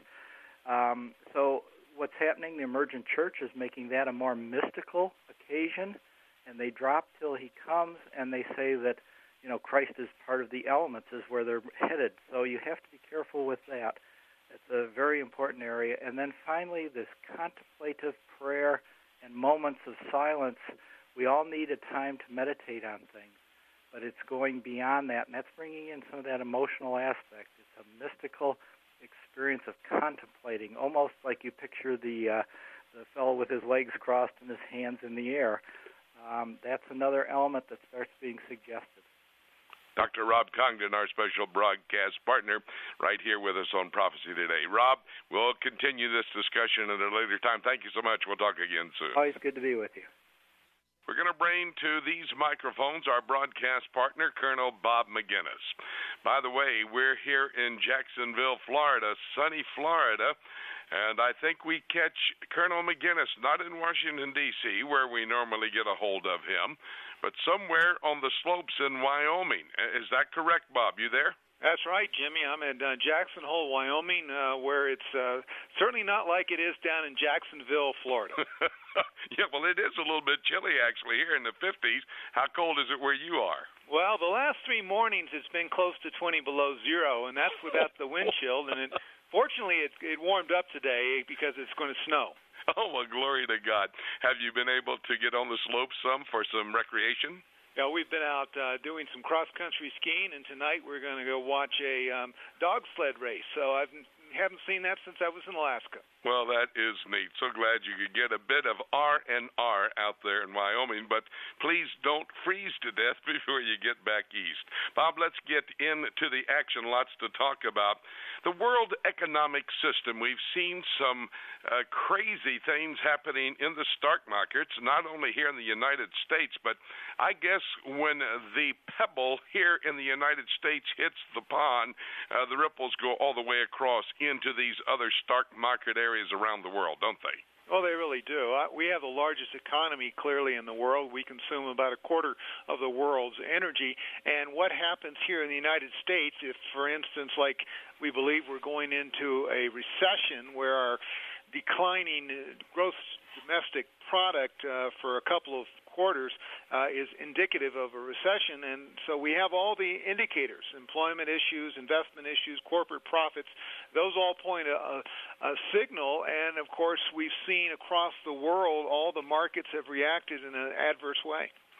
[SPEAKER 5] Um, so what's happening, the emergent church is making that a more mystical occasion, and they drop till he comes, and they say that, you know, Christ is part of the elements, is where they're headed. So you have to be careful with that. It's a very important area. And then finally, this contemplative prayer and moments of silence. We all need a time to meditate on things, but it's going beyond that, and that's bringing in some of that emotional aspect. It's a mystical experience of contemplating, almost like you picture the uh, the fellow with his legs crossed and his hands in the air. Um, that's another element that starts being suggested.
[SPEAKER 1] Doctor Rob Congdon, our special broadcast partner, right here with us on Prophecy Today. Rob, we'll continue this discussion at a later time. Thank you so much. We'll talk again soon.
[SPEAKER 5] Always good to be with you.
[SPEAKER 1] We're going to bring to these microphones our broadcast partner, Colonel Bob McGinnis. By the way, we're here in Jacksonville, Florida, sunny Florida, and I think we catch Colonel McGinnis not in Washington, D C, where we normally get a hold of him, but somewhere on the slopes in Wyoming. Is that correct, Bob? You there?
[SPEAKER 6] That's right, Jimmy. I'm at uh, Jackson Hole, Wyoming, uh, where it's uh, certainly not like it is down in Jacksonville, Florida.
[SPEAKER 1] Yeah, well, it is a little bit chilly, actually, here in the fifties. How cold is it where you are?
[SPEAKER 6] Well, the last three mornings it's been close to twenty below zero, and that's without the wind chill. And it, fortunately, it, it warmed up today because it's going to snow.
[SPEAKER 1] Oh, well, glory to God. Have you been able to get on the slopes some for some recreation?
[SPEAKER 6] Yeah, we've been out uh, doing some cross-country skiing, and tonight we're going to go watch a um, dog sled race. So I haven't seen that since I was in Alaska.
[SPEAKER 1] Well, that is neat. So glad you could get a bit of R and R out there in Wyoming, but please don't freeze to death before you get back east. Bob, let's get into the action. Lots to talk about. The world economic system, we've seen some uh, crazy things happening in the stock markets, not only here in the United States, but I guess when the pebble here in the United States hits the pond, uh, the ripples go all the way across into these other stock market areas around the world, don't they?
[SPEAKER 6] Oh, they really do. Uh, we have the largest economy, clearly, in the world. We consume about a quarter of the world's energy. And what happens here in the United States, if, for instance, like we believe we're going into a recession where our declining gross domestic product uh, for a couple of quarters uh, is indicative of a recession, and so we have all the indicators, employment issues, investment issues, corporate profits, those all point a, a, a signal, and of course we've seen across the world all the markets have reacted in an adverse way.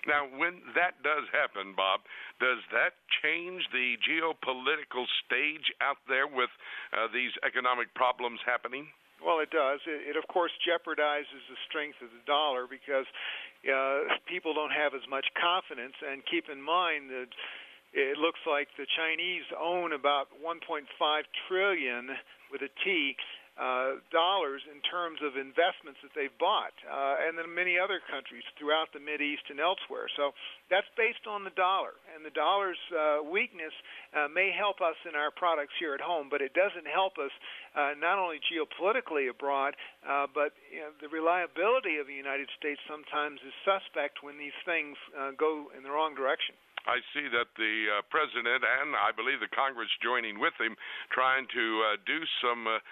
[SPEAKER 1] Now, when that does happen, Bob, does that change the geopolitical stage out there with uh, these economic problems happening?
[SPEAKER 6] Well, it does. It, it, of course, jeopardizes the strength of the dollar because uh, people don't have as much confidence. And keep in mind that it looks like the Chinese own about one point five trillion with a T uh, dollars in terms of investments that they've bought, uh, and then many other countries throughout the Mideast and elsewhere. So that's based on the dollar, and the dollar's uh, weakness uh, may help us in our products here at home, but it doesn't help us uh, not only geopolitically abroad, uh, but you know, the reliability of the United States sometimes is suspect when these things uh, go in the wrong direction.
[SPEAKER 1] I see that the uh, president and I believe the Congress joining with him, trying to uh, do some uh,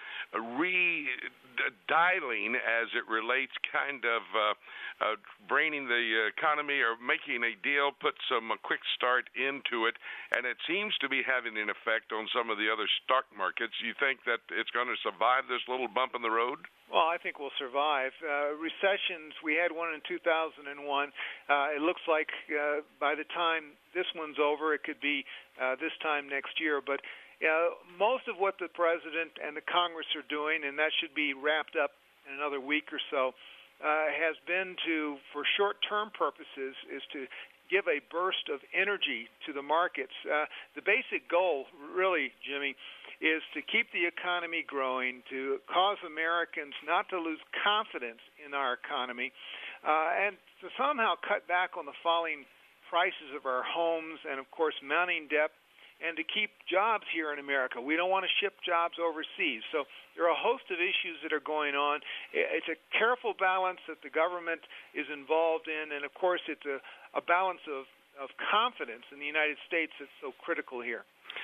[SPEAKER 1] re-dialing as it relates, kind of uh, uh, braining the economy or making a deal, put some uh, quick start into it, and it seems to be having an effect on some of the other stock markets. You think that it's going to survive this little bump in the road?
[SPEAKER 6] Well, I think we'll survive. Uh, recessions, we had one in two thousand one. Uh, it looks like uh, by the time this one's over, it could be uh, this time next year. But uh, most of what the President and the Congress are doing, and that should be wrapped up in another week or so, uh, has been to, for short-term purposes, is to give a burst of energy to the markets. Uh, the basic goal, really, Jimmy, is to keep the economy growing, to cause Americans not to lose confidence in our economy, uh, and to somehow cut back on the falling prices of our homes and, of course, mounting debt, and to keep jobs here in America. We don't want to ship jobs overseas. So there are a host of issues that are going on. It's a careful balance that the government is involved in, and, of course, it's a, a balance of, of confidence in the United States that's so critical here.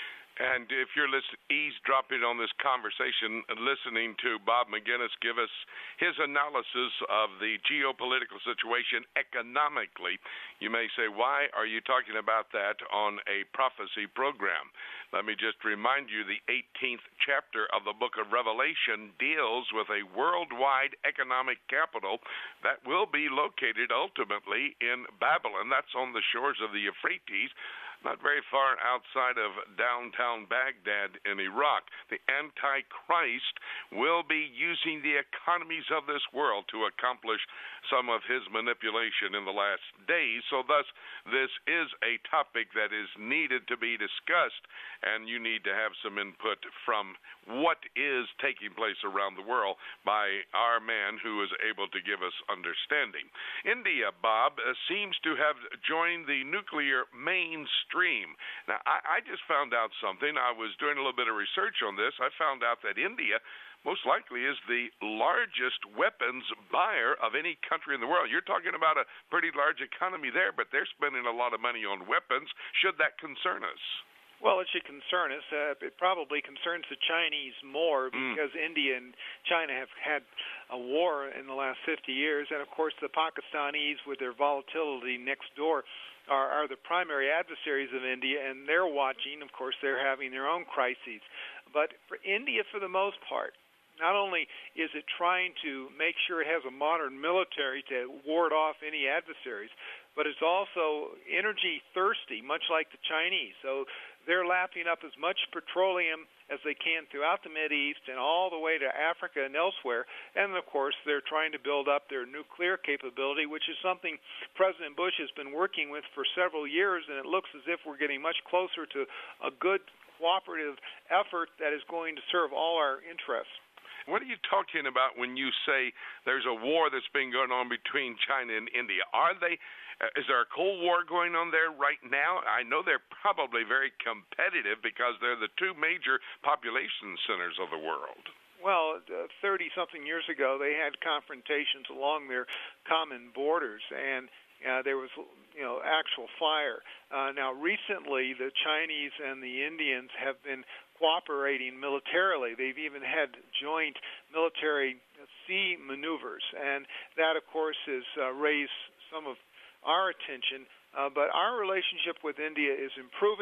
[SPEAKER 1] And if you're listen, eavesdropping on this conversation, listening to Bob Maginnis give us his analysis of the geopolitical situation economically, you may say, why are you talking about that on a prophecy program? Let me just remind you, the eighteenth chapter of the book of Revelation deals with a worldwide economic capital that will be located ultimately in Babylon. That's on the shores of the Euphrates, not very far outside of downtown Baghdad in Iraq. The Antichrist will be using the economies of this world to accomplish some of his manipulation in the last days. So thus, this is a topic that is needed to be discussed, and you need to have some input from what is taking place around the world by our man who is able to give us understanding. India, Bob, uh, seems to have joined the nuclear mainstream. Now, I, I just found out something. I was doing a little bit of research on this. I found out that India most likely is the largest weapons buyer of any country in the world. You're talking about a pretty large economy there, but they're spending a lot of money on weapons. Should that concern us?
[SPEAKER 6] Well, it should concern us. Uh, it probably concerns the Chinese more because mm. India and China have had a war in the last fifty years, and of course the Pakistanis, with their volatility next door, are, are the primary adversaries of India, and they're watching. Of course, they're having their own crises. But for India, for the most part, not only is it trying to make sure it has a modern military to ward off any adversaries, but it's also energy thirsty, much like the Chinese. So they're lapping up as much petroleum as they can throughout the Mideast and all the way to Africa and elsewhere. And, of course, they're trying to build up their nuclear capability, which is something President Bush has been working with for several years, and it looks as if we're getting much closer to a good cooperative effort that is going to serve all our interests.
[SPEAKER 1] What are you talking about when you say there's a war that's been going on between China and India? Are they? Uh, is there a Cold War going on there right now? I know they're probably very competitive because they're the two major population centers of the world.
[SPEAKER 6] Well, thirty-something uh, years ago, they had confrontations along their common borders, and uh, there was, you know, actual fire. Uh, now, recently, the Chinese and the Indians have been cooperating militarily. They've even had joint military sea maneuvers, and that, of course, has uh, raised some of our attention. Uh, but our relationship with India is improving,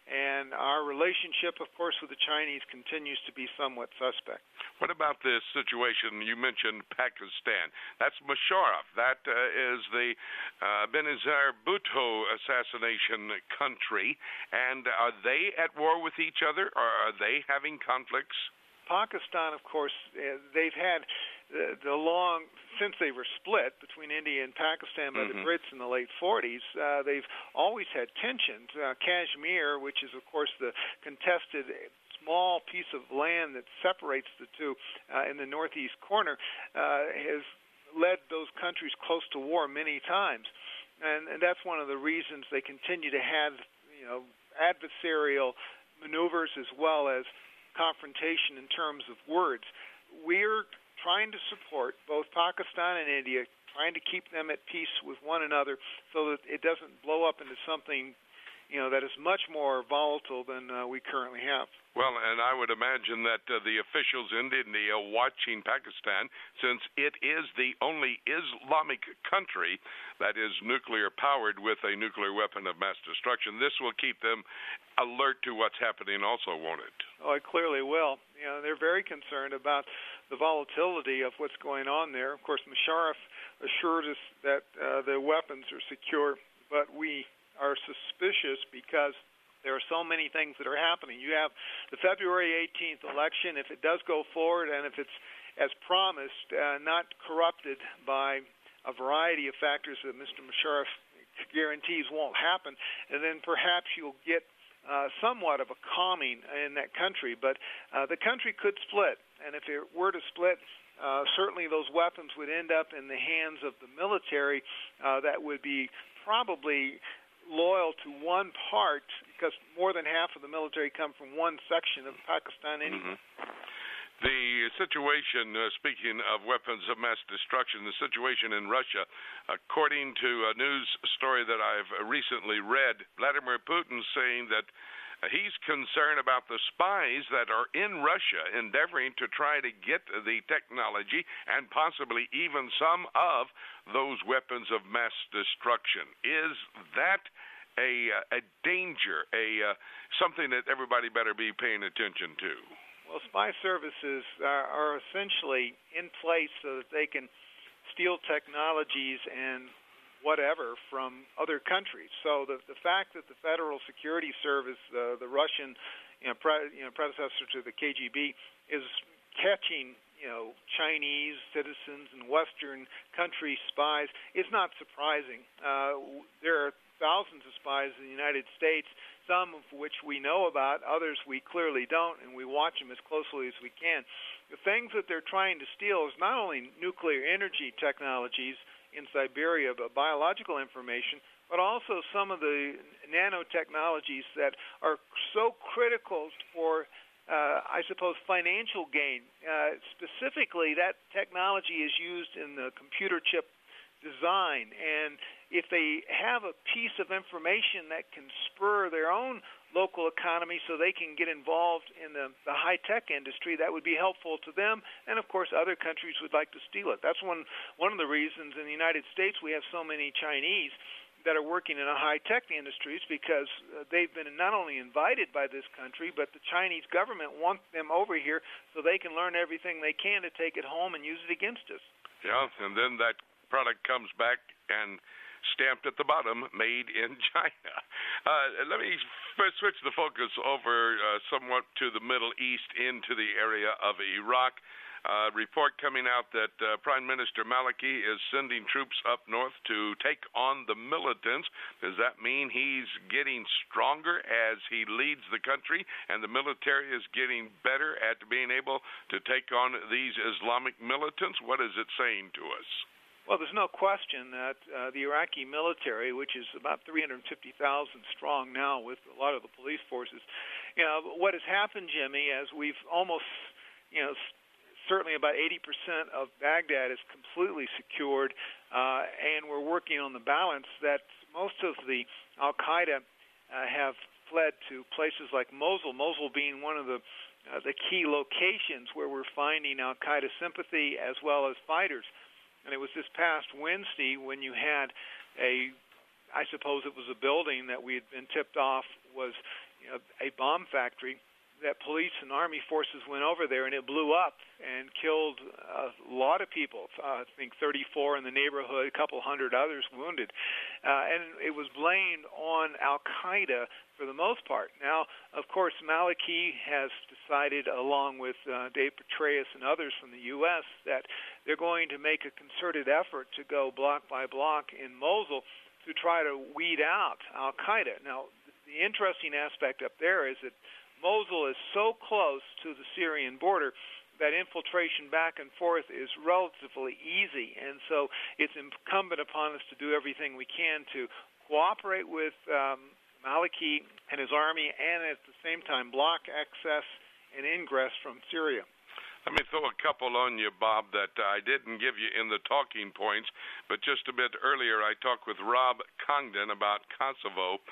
[SPEAKER 6] And our relationship, of course, with the Chinese continues to be somewhat suspect.
[SPEAKER 1] What about this situation? You mentioned Pakistan. That's Musharraf. That uh, is the uh, Benazir Bhutto assassination country. And are they at war with each other, or are they having conflicts?
[SPEAKER 6] Pakistan, of course, uh, they've had the, the long, since they were split between India and Pakistan by mm-hmm. the Brits in the late forties, uh, they've always had tensions. Uh, Kashmir, which is, of course, the contested small piece of land that separates the two uh, in the northeast corner, uh, has led those countries close to war many times. And, and that's one of the reasons they continue to have, you know, adversarial maneuvers as well as confrontation in terms of words. We're trying to support both Pakistan and India, trying to keep them at peace with one another so that it doesn't blow up into something, you know, that is much more volatile than uh, we currently have.
[SPEAKER 1] Well, and I would imagine that uh, the officials in India watching Pakistan, since it is the only Islamic country that is nuclear-powered with a nuclear weapon of mass destruction, this will keep them alert to what's happening also, won't it?
[SPEAKER 6] Oh, it clearly will. You know, they're very concerned about the volatility of what's going on there. Of course, Musharraf assured us that uh, the weapons are secure, but we are suspicious because there are so many things that are happening. You have the February eighteenth election. If it does go forward and if it's as promised, uh, not corrupted by a variety of factors that Mister Musharraf guarantees won't happen, and then perhaps you'll get uh, somewhat of a calming in that country. But uh, the country could split, and if it were to split, uh, certainly those weapons would end up in the hands of the military uh, that would be probably loyal to one part, because more than half of the military come from one section of Pakistan anyway.
[SPEAKER 1] Mm-hmm. The situation, uh, speaking of weapons of mass destruction, the situation in Russia, according to a news story that I've recently read, Vladimir Putin saying that he's concerned about the spies that are in Russia endeavoring to try to get the technology and possibly even some of those weapons of mass destruction. Is that a, a danger, a uh, something that everybody better be paying attention to?
[SPEAKER 6] Well, spy services are, are essentially in place so that they can steal technologies and whatever from other countries. So the the fact that the Federal Security Service, uh, the Russian, you know, pre, you know, predecessor to the K G B, is catching, you know, Chinese citizens and Western country spies is not surprising. Uh, there are thousands of spies in the United States, some of which we know about, others we clearly don't, and we watch them as closely as we can. The things that they're trying to steal is not only nuclear energy technologies in Siberia, but biological information, but also some of the nanotechnologies that are so critical for, uh, I suppose, financial gain. Uh, specifically, that technology is used in the computer chip design, and if they have a piece of information that can spur their own local economy so they can get involved in the, the high-tech industry, that would be helpful to them, and of course other countries would like to steal it. That's one one of the reasons in the United States we have so many Chinese that are working in the high-tech industries, because uh, they've been not only invited by this country, but the Chinese government wants them over here so they can learn everything they can to take it home and use it against us.
[SPEAKER 1] Yeah, and then that product comes back and stamped at the bottom, made in China. Uh, let me f- switch the focus over uh, somewhat to the Middle East, into the area of Iraq. Uh, report coming out that uh, Prime Minister Maliki is sending troops up north to take on the militants. Does that mean he's getting stronger as he leads the country and the military is getting better at being able to take on these Islamic militants? What is it saying to us?
[SPEAKER 6] Well, there's no question that uh, the Iraqi military, which is about three hundred fifty thousand strong now with a lot of the police forces, you know, what has happened, Jimmy, as we've almost, you know, certainly about eighty percent of Baghdad is completely secured, uh, and we're working on the balance that most of the Al-Qaeda uh, have fled to places like Mosul, Mosul being one of the uh, the key locations where we're finding Al-Qaeda sympathy as well as fighters. And it was this past Wednesday when you had a, I suppose it was a building that we had been tipped off was you know, a bomb factory, that police and army forces went over there, and it blew up and killed a lot of people. Uh, I think thirty-four in the neighborhood, a couple hundred others wounded. Uh, and it was blamed on Al-Qaeda for the most part. Now, of course, Maliki has decided, along with uh, Dave Petraeus and others from the U S, that they're going to make a concerted effort to go block by block in Mosul to try to weed out Al-Qaeda. Now, the interesting aspect up there is that Mosul is so close to the Syrian border that infiltration back and forth is relatively easy. And so it's incumbent upon us to do everything we can to cooperate with um, Maliki and his army and at the same time block access and ingress from Syria.
[SPEAKER 1] Let me throw a couple on you, Bob, that I didn't give you in the talking points, but just a bit earlier I talked with Rob Congdon about Kosovo,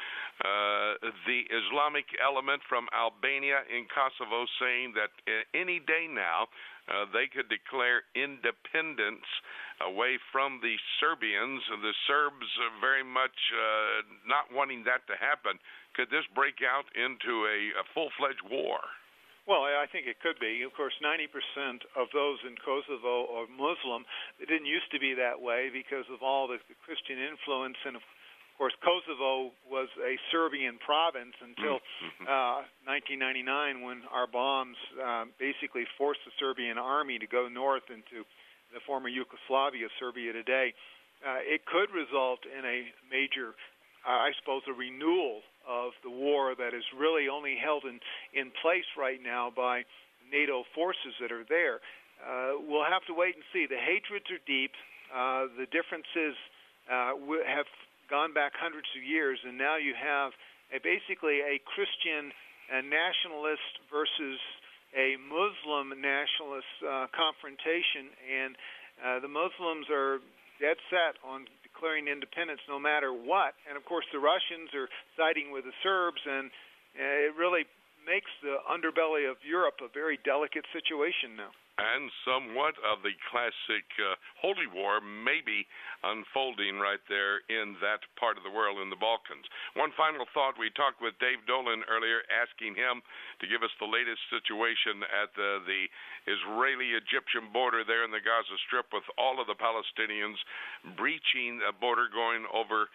[SPEAKER 1] uh, the Islamic element from Albania in Kosovo, saying that any day now uh, they could declare independence away from the Serbians, the Serbs are very much uh, not wanting that to happen. Could this break out into a, a full-fledged war?
[SPEAKER 6] Well, I think it could be. Of course, ninety percent of those in Kosovo are Muslim. It didn't used to be that way because of all the Christian influence. And, of course, Kosovo was a Serbian province until uh, nineteen ninety-nine when our bombs uh, basically forced the Serbian army to go north into the former Yugoslavia, Serbia today. Uh, it could result in a major, uh, I suppose, a renewal of the war that is really only held in, in place right now by NATO forces that are there. Uh, we'll have to wait and see. The hatreds are deep. Uh, the differences uh, have gone back hundreds of years, and now you have a, basically a Christian a nationalist versus a Muslim nationalist uh, confrontation, and uh, the Muslims are dead set on declaring independence no matter what. And, of course, the Russians are siding with the Serbs, and uh, it really makes the underbelly of Europe a very delicate situation now.
[SPEAKER 1] And somewhat of the classic uh, holy war maybe unfolding right there in that part of the world in the Balkans. One final thought. We talked with Dave Dolan earlier, asking him to give us the latest situation at the, the Israeli-Egyptian border there in the Gaza Strip, with all of the Palestinians breaching a border going over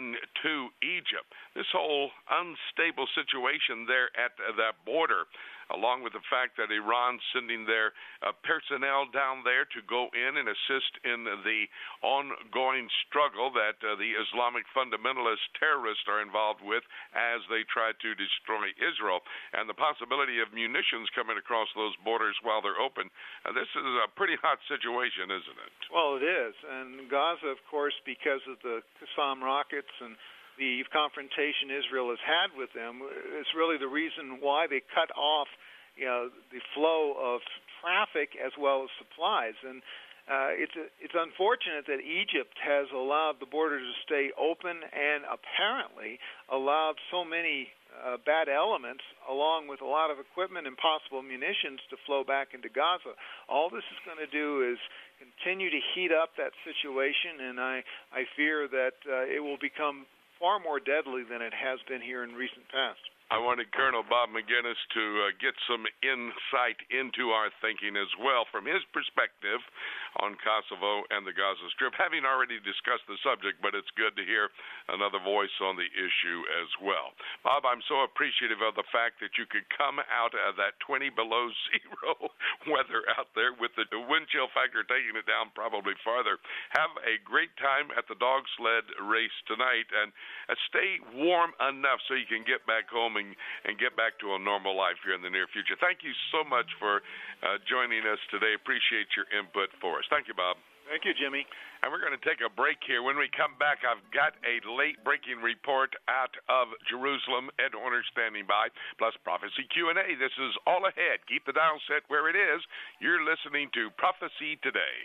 [SPEAKER 1] into Egypt. This whole unstable situation there at that border, along with the fact that Iran's sending their uh, personnel down there to go in and assist in the ongoing struggle that uh, the Islamic fundamentalist terrorists are involved with as they try to destroy Israel, and the possibility of munitions coming across those borders while they're open. Uh, this is a pretty hot situation, isn't it?
[SPEAKER 6] Well, it is. And Gaza, of course, because of the Qassam rockets and the confrontation Israel has had with them, it's really the reason why they cut off, you know, the flow of traffic as well as supplies. And uh, it's it's unfortunate that Egypt has allowed the border to stay open and apparently allowed so many uh, bad elements, along with a lot of equipment and possible munitions, to flow back into Gaza. All this is going to do is continue to heat up that situation, and I, I fear that uh, it will become far more deadly than it has been here in recent past.
[SPEAKER 1] I wanted Colonel Bob Maginnis to uh, get some insight into our thinking as well from his perspective on Kosovo and the Gaza Strip, having already discussed the subject, but it's good to hear another voice on the issue as well. Bob, I'm so appreciative of the fact that you could come out of that twenty below zero weather out there with the wind chill factor taking it down probably farther. Have a great time at the dog sled race tonight, and uh, stay warm enough so you can get back home and, and get back to a normal life here in the near future. Thank you so much for uh, joining us today. Appreciate your input for us. Thank you, Bob.
[SPEAKER 6] Thank you, Jimmy.
[SPEAKER 1] And we're going to take a break here. When we come back, I've got a late-breaking report out of Jerusalem. Ed Horner standing by, plus Prophecy Q and A. This is all ahead. Keep the dial set where it is. You're listening to Prophecy Today.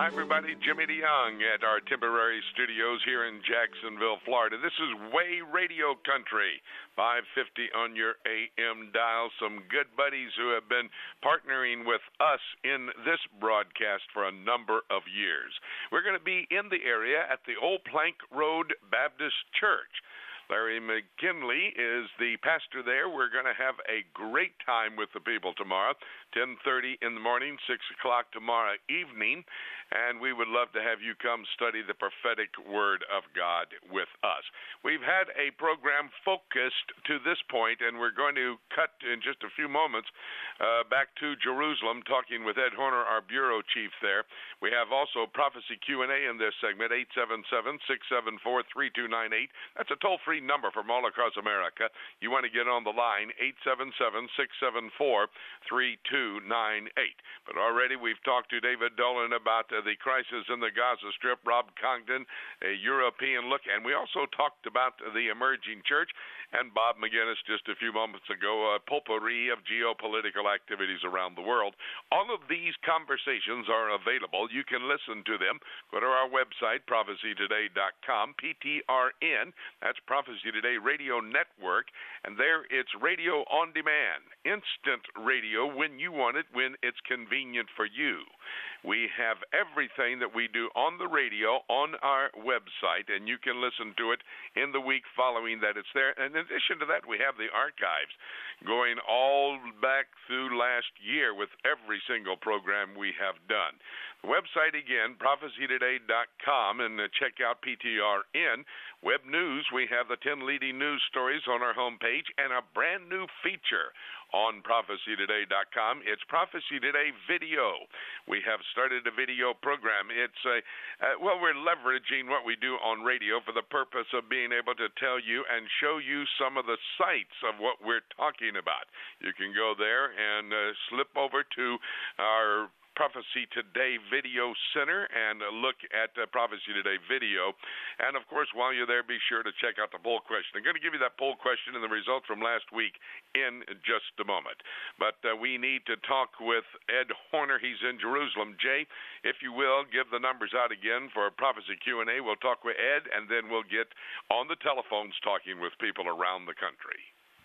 [SPEAKER 1] Hi, everybody. Jimmy DeYoung at our temporary studios here in Jacksonville, Florida. This is Way Radio Country, five fifty on your A M dial. Some good buddies who have been partnering with us in this broadcast for a number of years. We're going to be in the area at the Old Plank Road Baptist Church. Larry McKinley is the pastor there. We're going to have a great time with the people tomorrow, ten thirty in the morning, six o'clock tomorrow evening, and we would love to have you come study the prophetic word of God with us. We've had a program focused to this point, and we're going to cut in just a few moments uh, back to Jerusalem, talking with Ed Horner, our bureau chief there. We have also Prophecy Q and A in this segment, eight seven seven, six seven four, three two nine eight. That's a toll-free number from all across America. You want to get on the line, eight seven seven, six seven four, three two nine eight. But already we've talked to David Dolan about uh, the crisis in the Gaza Strip, Rob Congdon, a European look, and we also talked about the emerging church, and Bob McGinnis just a few moments ago, a potpourri of geopolitical activities around the world. All of these conversations are available. You can listen to them. Go to our website, prophecy today dot com, P T R N, that's Prophecy Today Radio Network, and there it's radio on demand, instant radio when you want it, when it's convenient for you. We have everything that we do on the radio on our website, and you can listen to it in the week following that it's there. And in addition to that, we have the archives going all back through last year with every single program we have done. The website again, prophecy today dot com, and check out P T R N. Web News, we have the ten leading news stories on our homepage and a brand new feature on prophecy today dot com. It's Prophecy Today Video. We have started a video program. It's a, uh, well, we're leveraging what we do on radio for the purpose of being able to tell you and show you some of the sights of what we're talking about. You can go there and uh, slip over to our Prophecy Today Video Center and uh, look at uh, Prophecy Today Video. And, of course, while you're there, be sure to check out the poll question. I'm going to give you that poll question and the results from last week in just a moment. But uh, we need to talk with Ed Horner. He's in Jerusalem. Jay, if you will, give the numbers out again for Prophecy Q and A. We'll talk with Ed, and then we'll get on the telephones talking with people around the country.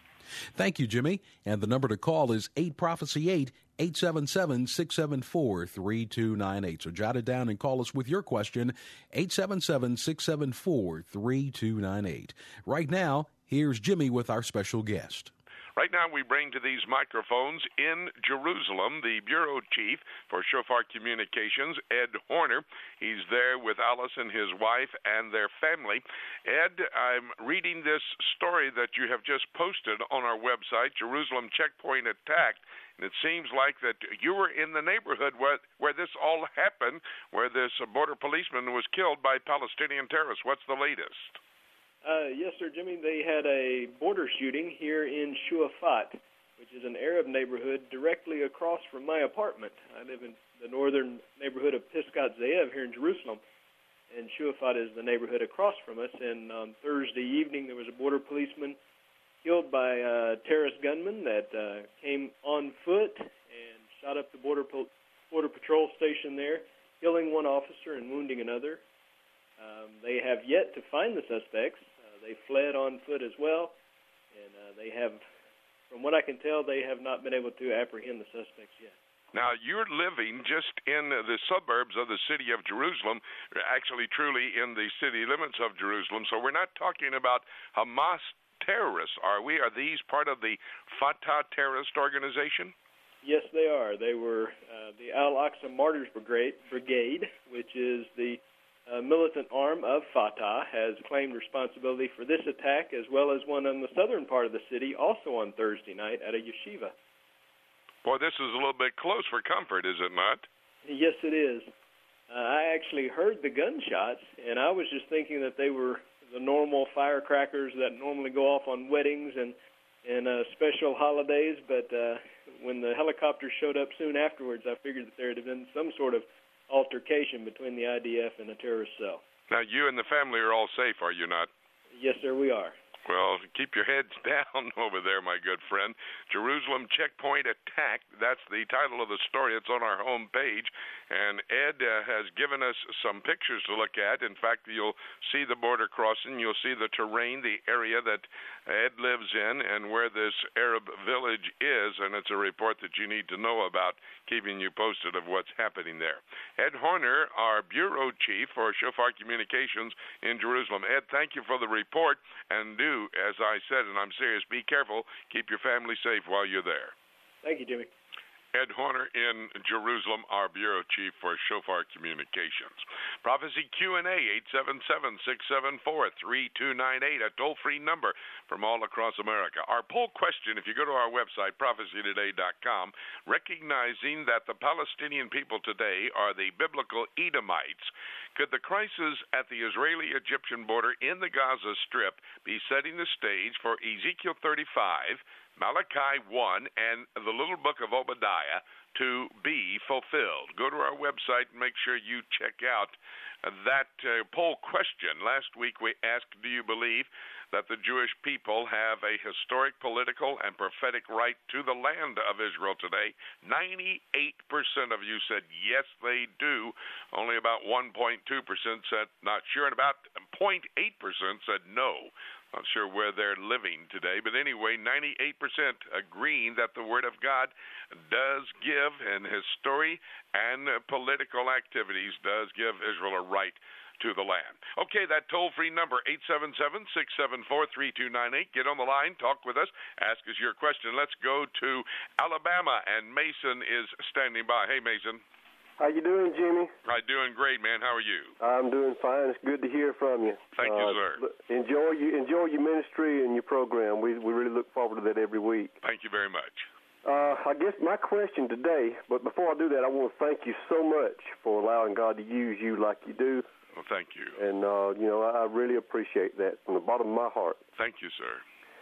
[SPEAKER 2] Thank you, Jimmy. And the number to call is eight Prophecy eight, eight seven seven, six seven four, three two nine eight. So jot it down and call us with your question, eight seven seven, six seven four, three two nine eight. Right now, here's Jimmy with our special guest.
[SPEAKER 1] Right now, we bring to these microphones in Jerusalem the bureau chief for Shofar Communications, Ed Horner. He's there with Alice and his wife and their family. Ed, I'm reading this story that you have just posted on our website, Jerusalem Checkpoint Attacked. And it seems like that you were in the neighborhood where, where this all happened, where this border policeman was killed by Palestinian terrorists. What's the latest?
[SPEAKER 7] Uh, yes, sir, Jimmy. They had a border shooting here in Shuafat, which is an Arab neighborhood directly across from my apartment. I live in the northern neighborhood of Pisgat Ze'ev here in Jerusalem, and Shuafat is the neighborhood across from us. And on Thursday evening, there was a border policeman killed by a terrorist gunman that uh, came on foot and shot up the border po- border patrol station there, killing one officer and wounding another. Um, they have yet to find the suspects. Uh, they fled on foot as well, and uh, they have, from what I can tell, they have not been able to apprehend the suspects yet.
[SPEAKER 1] Now, you're living just in the suburbs of the city of Jerusalem, actually truly in the city limits of Jerusalem, so we're not talking about Hamas terrorists, are we? Are these part of the Fatah terrorist organization?
[SPEAKER 7] Yes, they are. They were uh, the Al-Aqsa Martyrs Brigade, Brigade, which is the Uh, militant arm of Fatah, has claimed responsibility for this attack, as well as one on the southern part of the city, also on Thursday night at a yeshiva.
[SPEAKER 1] Boy, this is a little bit close for comfort, is it not?
[SPEAKER 7] Yes, it is. Uh, I actually heard the gunshots, and I was just thinking that they were the normal firecrackers that normally go off on weddings and, and uh, special holidays, but uh, when the helicopter showed up soon afterwards, I figured that there had been some sort of altercation between the I D F and a terrorist cell.
[SPEAKER 1] Now, you and the family are all safe, are you not?
[SPEAKER 7] Yes, sir, we are.
[SPEAKER 1] Well, keep your heads down over there, my good friend. Jerusalem checkpoint attacked. That's the title of the story. It's on our home page. And Ed uh, has given us some pictures to look at. In fact, you'll see the border crossing. You'll see the terrain, the area that Ed lives in, and where this Arab village is. And it's a report that you need to know about, keeping you posted of what's happening there. Ed Horner, our bureau chief for Shofar Communications in Jerusalem. Ed, thank you for the report. And do, as I said, and I'm serious, be careful. Keep your family safe while you're there.
[SPEAKER 7] Thank you, Jimmy.
[SPEAKER 1] Ed Horner in Jerusalem, our bureau chief for Shofar Communications. Prophecy Q and A, eight seven seven, six seven four, three two nine eight, a toll-free number from all across America. Our poll question, if you go to our website, prophecy today dot com, recognizing that the Palestinian people today are the biblical Edomites, could the crisis at the Israeli-Egyptian border in the Gaza Strip be setting the stage for Ezekiel thirty-five, Malachi one, and the little book of Obadiah to be fulfilled? Go to our website and make sure you check out that uh, poll question. Last week we asked, do you believe that the Jewish people have a historic, political, and prophetic right to the land of Israel today? ninety-eight percent of you said yes, they do. Only about one point two percent said not sure, and about zero point eight percent said no. Not sure where they're living today, but anyway, ninety-eight percent agreeing that the Word of God does give, and his story and political activities does give Israel a right to the land. Okay, that toll-free number, eight seven seven, six seven four, three two nine eight. Get on the line, talk with us, ask us your question. Let's go to Alabama, and Mason is standing by. Hey, Mason.
[SPEAKER 8] How you doing, Jimmy?
[SPEAKER 1] I'm doing great, man. How are you?
[SPEAKER 8] I'm doing fine. It's good to hear from you.
[SPEAKER 1] Thank you,
[SPEAKER 8] uh,
[SPEAKER 1] sir.
[SPEAKER 8] Enjoy you enjoy your ministry and your program. We we really look forward to that every week.
[SPEAKER 1] Thank you very much.
[SPEAKER 8] Uh, I guess my question today, but before I do that, I want to thank you so much for allowing God to use you like you do.
[SPEAKER 1] Well, thank you.
[SPEAKER 8] And, uh, you know, I really appreciate that from the bottom of my heart.
[SPEAKER 1] Thank you, sir.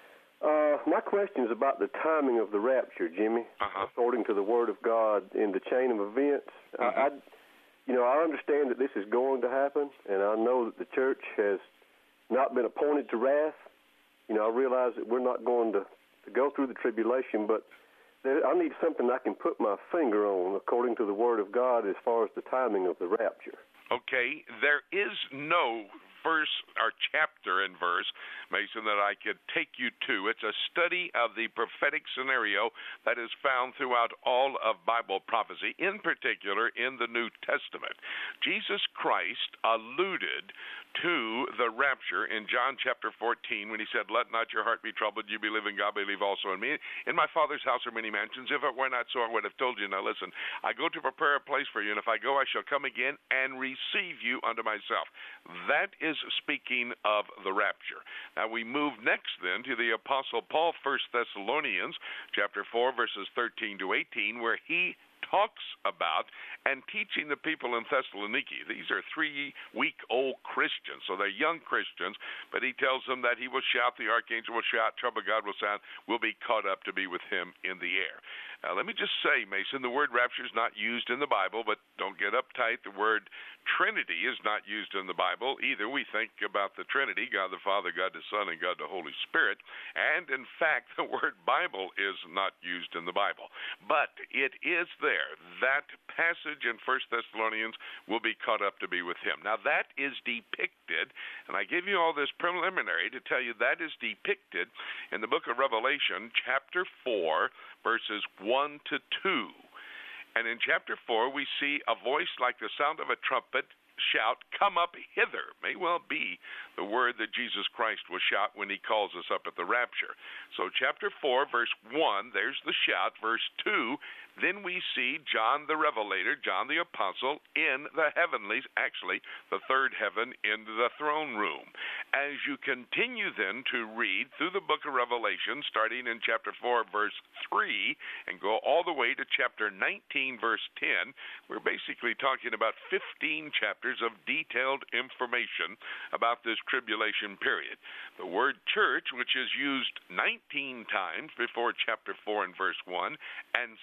[SPEAKER 8] Uh, my question is about the timing of the rapture, Jimmy.
[SPEAKER 1] Uh-huh.
[SPEAKER 8] According to the Word of God in the chain of events,
[SPEAKER 1] Mm-hmm.
[SPEAKER 8] I, I, you know, I understand that this is going to happen, and I know that the church has not been appointed to wrath. You know, I realize that we're not going to, to go through the tribulation, but there, I need something I can put my finger on according to the Word of God as far as the timing of the rapture.
[SPEAKER 1] Okay, there is no verse or chapter and verse, Mason, that I could take you to. It's a study of the prophetic scenario that is found throughout all of Bible prophecy, in particular in the New Testament. Jesus Christ alluded to the rapture in John chapter fourteen when he said, "Let not your heart be troubled. You believe in God, believe also in me. In my Father's house are many mansions. If it were not so, I would have told you. Now listen, I go to prepare a place for you, and if I go, I shall come again and receive you unto myself." That is speaking of the rapture. Now we move next then to the Apostle Paul, First Thessalonians chapter four, verses thirteen to eighteen, where he talks about and teaching the people in Thessaloniki. These are three-week-old Christians, so they're young Christians, but he tells them that he will shout, the archangel will shout, trumpet God will sound, will be caught up to be with him in the air. Now, let me just say, Mason, the word rapture is not used in the Bible, but don't get uptight. The word Trinity is not used in the Bible either. We think about the Trinity, God the Father, God the Son, and God the Holy Spirit. And, in fact, the word Bible is not used in the Bible. But it is there. That passage in First Thessalonians will be caught up to be with him. Now, that is depicted, and I give you all this preliminary to tell you that is depicted in the book of Revelation, chapter four, verses one to two. And in chapter four, we see a voice like the sound of a trumpet shout, "Come up hither." May well be the word that Jesus Christ will shout when he calls us up at the rapture. So chapter four, verse one, there's the shout. Verse two, then we see John the Revelator, John the Apostle, in the heavenlies, actually the third heaven, in the throne room. As you continue then to read through the book of Revelation, starting in chapter four, verse three, and go all the way to chapter nineteen, verse ten, we're basically talking about fifteen chapters of detailed information about this tribulation period. The word church, which is used nineteen times before chapter four and verse one, and six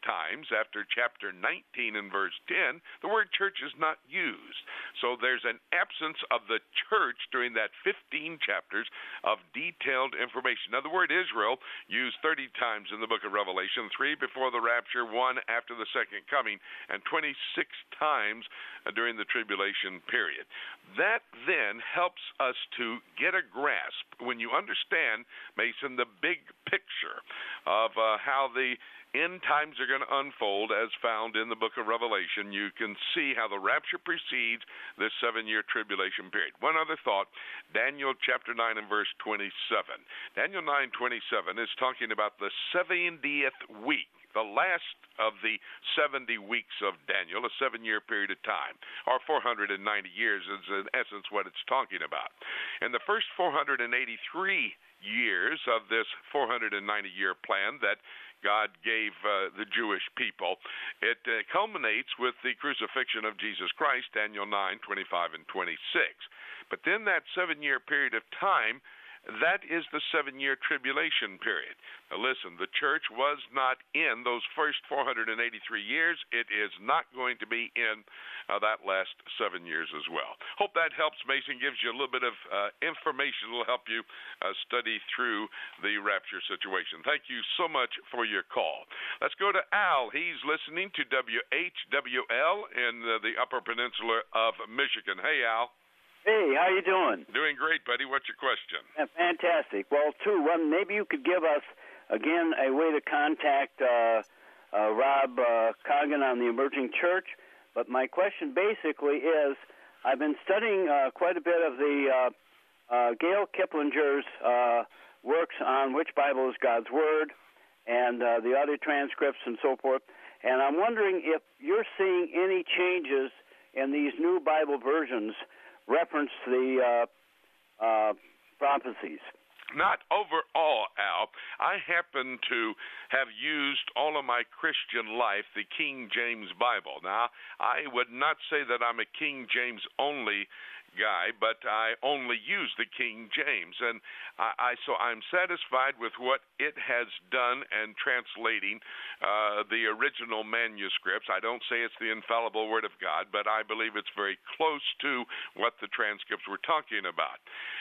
[SPEAKER 1] times after chapter nineteen and verse ten, the word church is not used. So there's an absence of the church during that fifteen chapters of detailed information. Now, the word Israel used thirty times in the book of Revelation, three before the rapture, one after the second coming, and twenty-six times during the tribulation period. That then helps us to get a grasp, when you understand, Mason, the big picture of uh, how the end times are going to unfold as found in the book of Revelation. You can see how the rapture precedes this seven-year tribulation period. One other thought, Daniel chapter nine and verse twenty-seven. Daniel nine twenty-seven is talking about the seventieth week, the last of the seventy weeks of Daniel, a seven-year period of time, or four hundred ninety years is in essence what it's talking about. And the first four hundred eighty-three years of this four hundred ninety year plan that God gave uh, the Jewish people, it uh, culminates with the crucifixion of Jesus Christ, Daniel nine, twenty-five and twenty-six. But then that seven-year period of time, that is the seven-year tribulation period. Now listen, the church was not in those first four hundred eighty-three years. It is not going to be in uh, that last seven years as well. Hope that helps, Mason, gives you a little bit of uh, information that will help you uh, study through the rapture situation. Thank you so much for your call. Let's go to Al. He's listening to W H W L in uh, the Upper Peninsula of Michigan. Hey, Al.
[SPEAKER 9] Hey, how you doing?
[SPEAKER 1] Doing great, buddy. What's your question?
[SPEAKER 9] Yeah, fantastic. Well, two, one, maybe you could give us, again, a way to contact uh, uh, Rob uh, Coggan on the Emerging Church. But my question basically is, I've been studying uh, quite a bit of the uh, uh, Gail Kiplinger's uh, works on which Bible is God's Word and uh, the other transcripts and so forth. And I'm wondering if you're seeing any changes in these new Bible versions reference the uh, uh, prophecies.
[SPEAKER 1] Not overall, Al. I happen to have used all of my Christian life the King James Bible. Now, I would not say that I'm a King James only guy, but I only use the King James, and I, I so I'm satisfied with what it has done and translating uh, the original manuscripts. I don't say it's the infallible Word of God, but I believe it's very close to what the transcripts were talking about.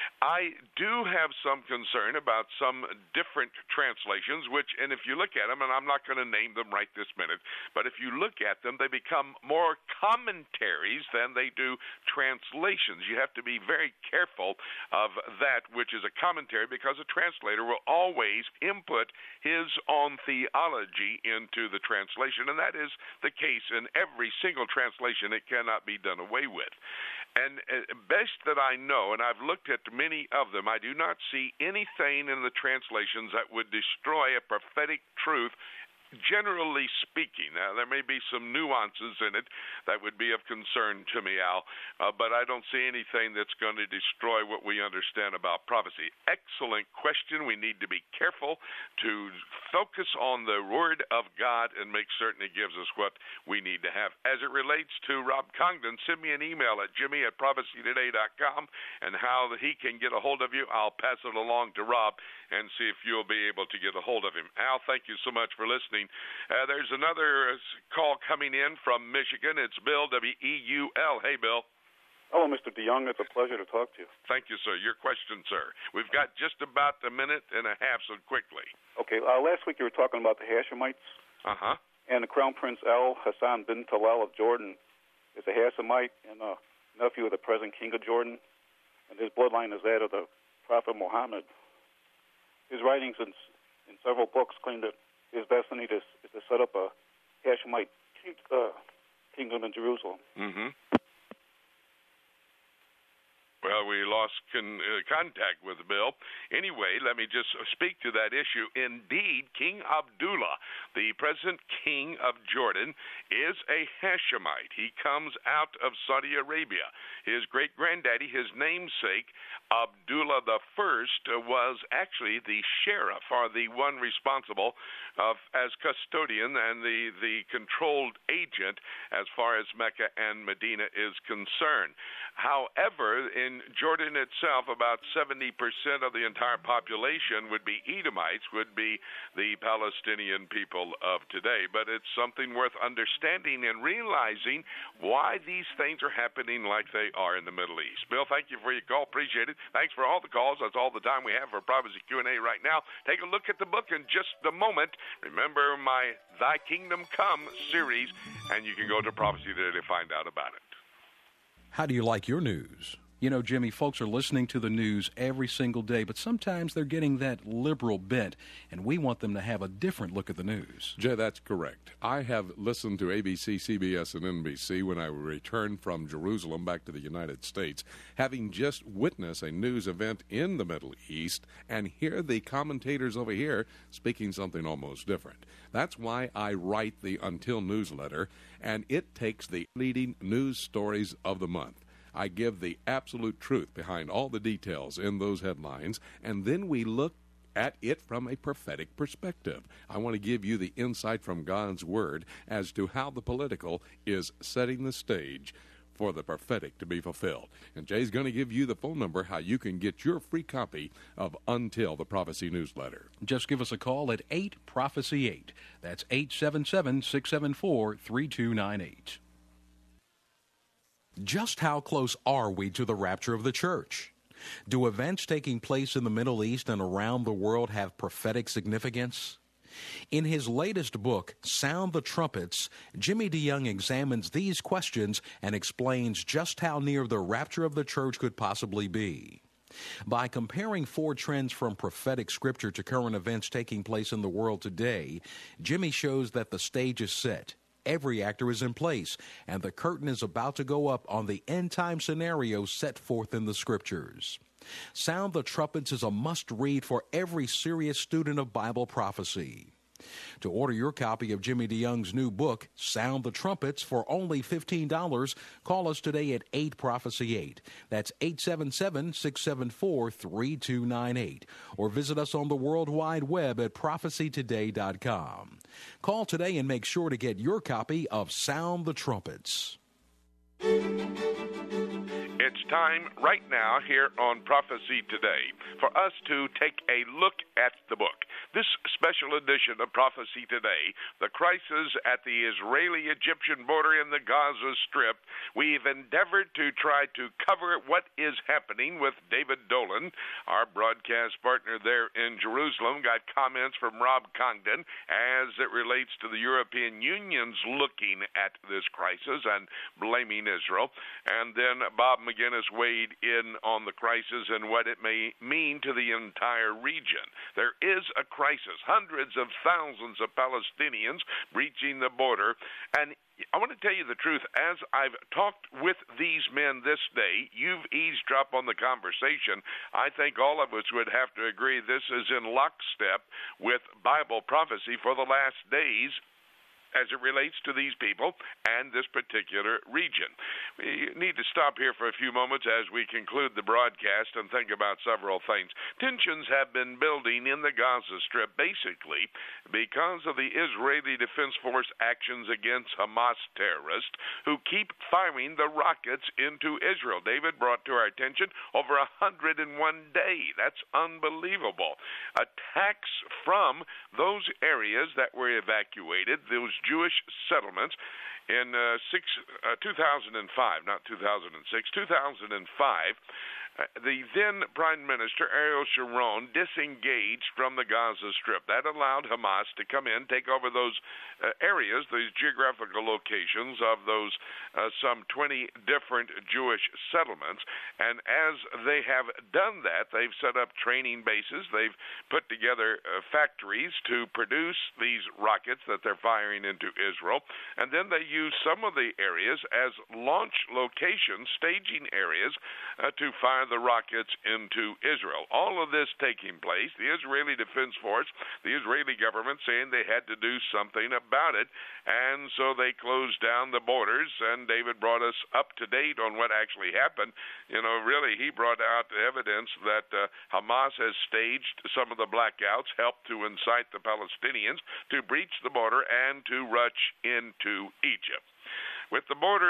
[SPEAKER 1] I do have some concern about some different translations, which, and if you look at them, and I'm not going to name them right this minute, but if you look at them, they become more commentaries than they do translations. You have to be very careful of that which is a commentary, because a translator will always input his own theology into the translation, and that is the case in every single translation. It cannot be done away with. And best that I know, and I've looked at many of them, I do not see anything in the translations that would destroy a prophetic truth, generally speaking. Now, there may be some nuances in it that would be of concern to me, Al, uh, but I don't see anything that's going to destroy what we understand about prophecy. Excellent question. We need to be careful to focus on the Word of God and make certain it gives us what we need to have. As it relates to Rob Congdon, send me an email at jimmy at prophecy today dot com, and how he can get a hold of you, I'll pass it along to Rob and see if you'll be able to get a hold of him. Al, thank you so much for listening. Uh, there's another call coming in from Michigan. It's Bill, W E U L. Hey, Bill.
[SPEAKER 10] Hello, Mister DeYoung. It's a pleasure to talk to you.
[SPEAKER 1] Thank you, sir. Your question, sir. We've got just about a minute and a half, so quickly.
[SPEAKER 10] Okay. Uh, last week you were talking about the Hashemites.
[SPEAKER 1] Uh-huh.
[SPEAKER 10] And the Crown Prince Al Hassan bin Talal of Jordan is a Hashemite and a nephew of the present king of Jordan. And his bloodline is that of the Prophet Muhammad. His writings in, in several books claim that his destiny is, is to set up a Hashemite king, uh, kingdom in Jerusalem.
[SPEAKER 1] Mm-hmm. Well, we lost con- uh, contact with Bill. Anyway, let me just speak to that issue. Indeed, King Abdullah, the present king of Jordan, is a Hashemite. He comes out of Saudi Arabia. His great-granddaddy, his namesake, Abdullah the First, was actually the sheriff, or the one responsible of, as custodian and the, the controlled agent as far as Mecca and Medina is concerned. However, in in Jordan itself, about seventy percent of the entire population would be Edomites, would be the Palestinian people of today. But it's something worth understanding and realizing why these things are happening like they are in the Middle East. Bill, thank you for your call. Appreciate it. Thanks for all the calls. That's all the time we have for Prophecy Q and A right now. Take a look at the book in just a moment. Remember my Thy Kingdom Come series, and you can go to Prophecy Today to find out about it.
[SPEAKER 2] How do you like your news? You know, Jimmy, folks are listening to the news every single day, but sometimes they're getting that liberal bent, and we want them to have a different look at the news.
[SPEAKER 4] Jay, that's correct. I have listened to A B C, C B S, and N B C when I returned from Jerusalem back to the United States, having just witnessed a news event in the Middle East, and hear the commentators over here speaking something almost different. That's why I write the Until newsletter, and it takes the leading news stories of the month. I give the absolute truth behind all the details in those headlines, and then we look at it from a prophetic perspective. I want to give you the insight from God's Word as to how the political is setting the stage for the prophetic to be fulfilled. And Jay's going to give you the phone number how you can get your free copy of Until the Prophecy newsletter.
[SPEAKER 2] Just give us a call at eight Prophecy eight. That's eight seven seven, six seven four, three two nine eight. Just how close are we to the rapture of the church? Do events taking place in the Middle East and around the world have prophetic significance? In his latest book, Sound the Trumpets, Jimmy DeYoung examines these questions and explains just how near the rapture of the church could possibly be. By comparing four trends from prophetic scripture to current events taking place in the world today, Jimmy shows that the stage is set. Every actor is in place, and the curtain is about to go up on the end-time scenario set forth in the Scriptures. Sound the Trumpets is a must-read for every serious student of Bible prophecy. To order your copy of Jimmy DeYoung's new book, Sound the Trumpets, for only fifteen dollars, call us today at eight Prophecy eight. That's eight seven seven, six seven four, three two nine eight. Or visit us on the World Wide Web at prophecy today dot com. Call today and make sure to get your copy of Sound the Trumpets.
[SPEAKER 1] It's time right now here on Prophecy Today for us to take a look at the book. This special edition of Prophecy Today, the crisis at the Israeli-Egyptian border in the Gaza Strip, we've endeavored to try to cover what is happening with David Dolan, our broadcast partner there in Jerusalem. Got comments from Rob Congdon as it relates to the European Union's looking at this crisis and blaming Israel. And then Bob McGinnis weighed in on the crisis and what it may mean to the entire region. There is a crisis, hundreds of thousands of Palestinians breaching the border, and I want to tell you the truth. As I've talked with these men this day, you've eavesdropped on the conversation. I think all of us would have to agree this is in lockstep with Bible prophecy for the last days as it relates to these people and this particular region. We need to stop here for a few moments as we conclude the broadcast and think about several things. Tensions have been building in the Gaza Strip basically because of the Israeli Defense Force actions against Hamas terrorists who keep firing the rockets into Israel. David brought to our attention over one hundred in one day. That's unbelievable. Attacks from those areas that were evacuated, those Jewish settlements, in uh, six, uh, two thousand five, not two thousand six, two thousand five, uh, the then Prime Minister Ariel Sharon disengaged from the Gaza Strip. That allowed Hamas to come in, take over those uh, areas, those geographical locations of those uh, some twenty different Jewish settlements. And as they have done that, they've set up training bases. They've put together uh, factories to produce these rockets that they're firing into Israel. And then they use some of the areas as launch locations, staging areas, uh, to fire the rockets into Israel. All of this taking place, the Israeli Defense Force, the Israeli government saying they had to do something about it, and so they closed down the borders, and David brought us up to date on what actually happened. You know, really, he brought out evidence that uh, Hamas has staged some of the blackouts, helped to incite the Palestinians to breach the border and to rush into Egypt. With the borders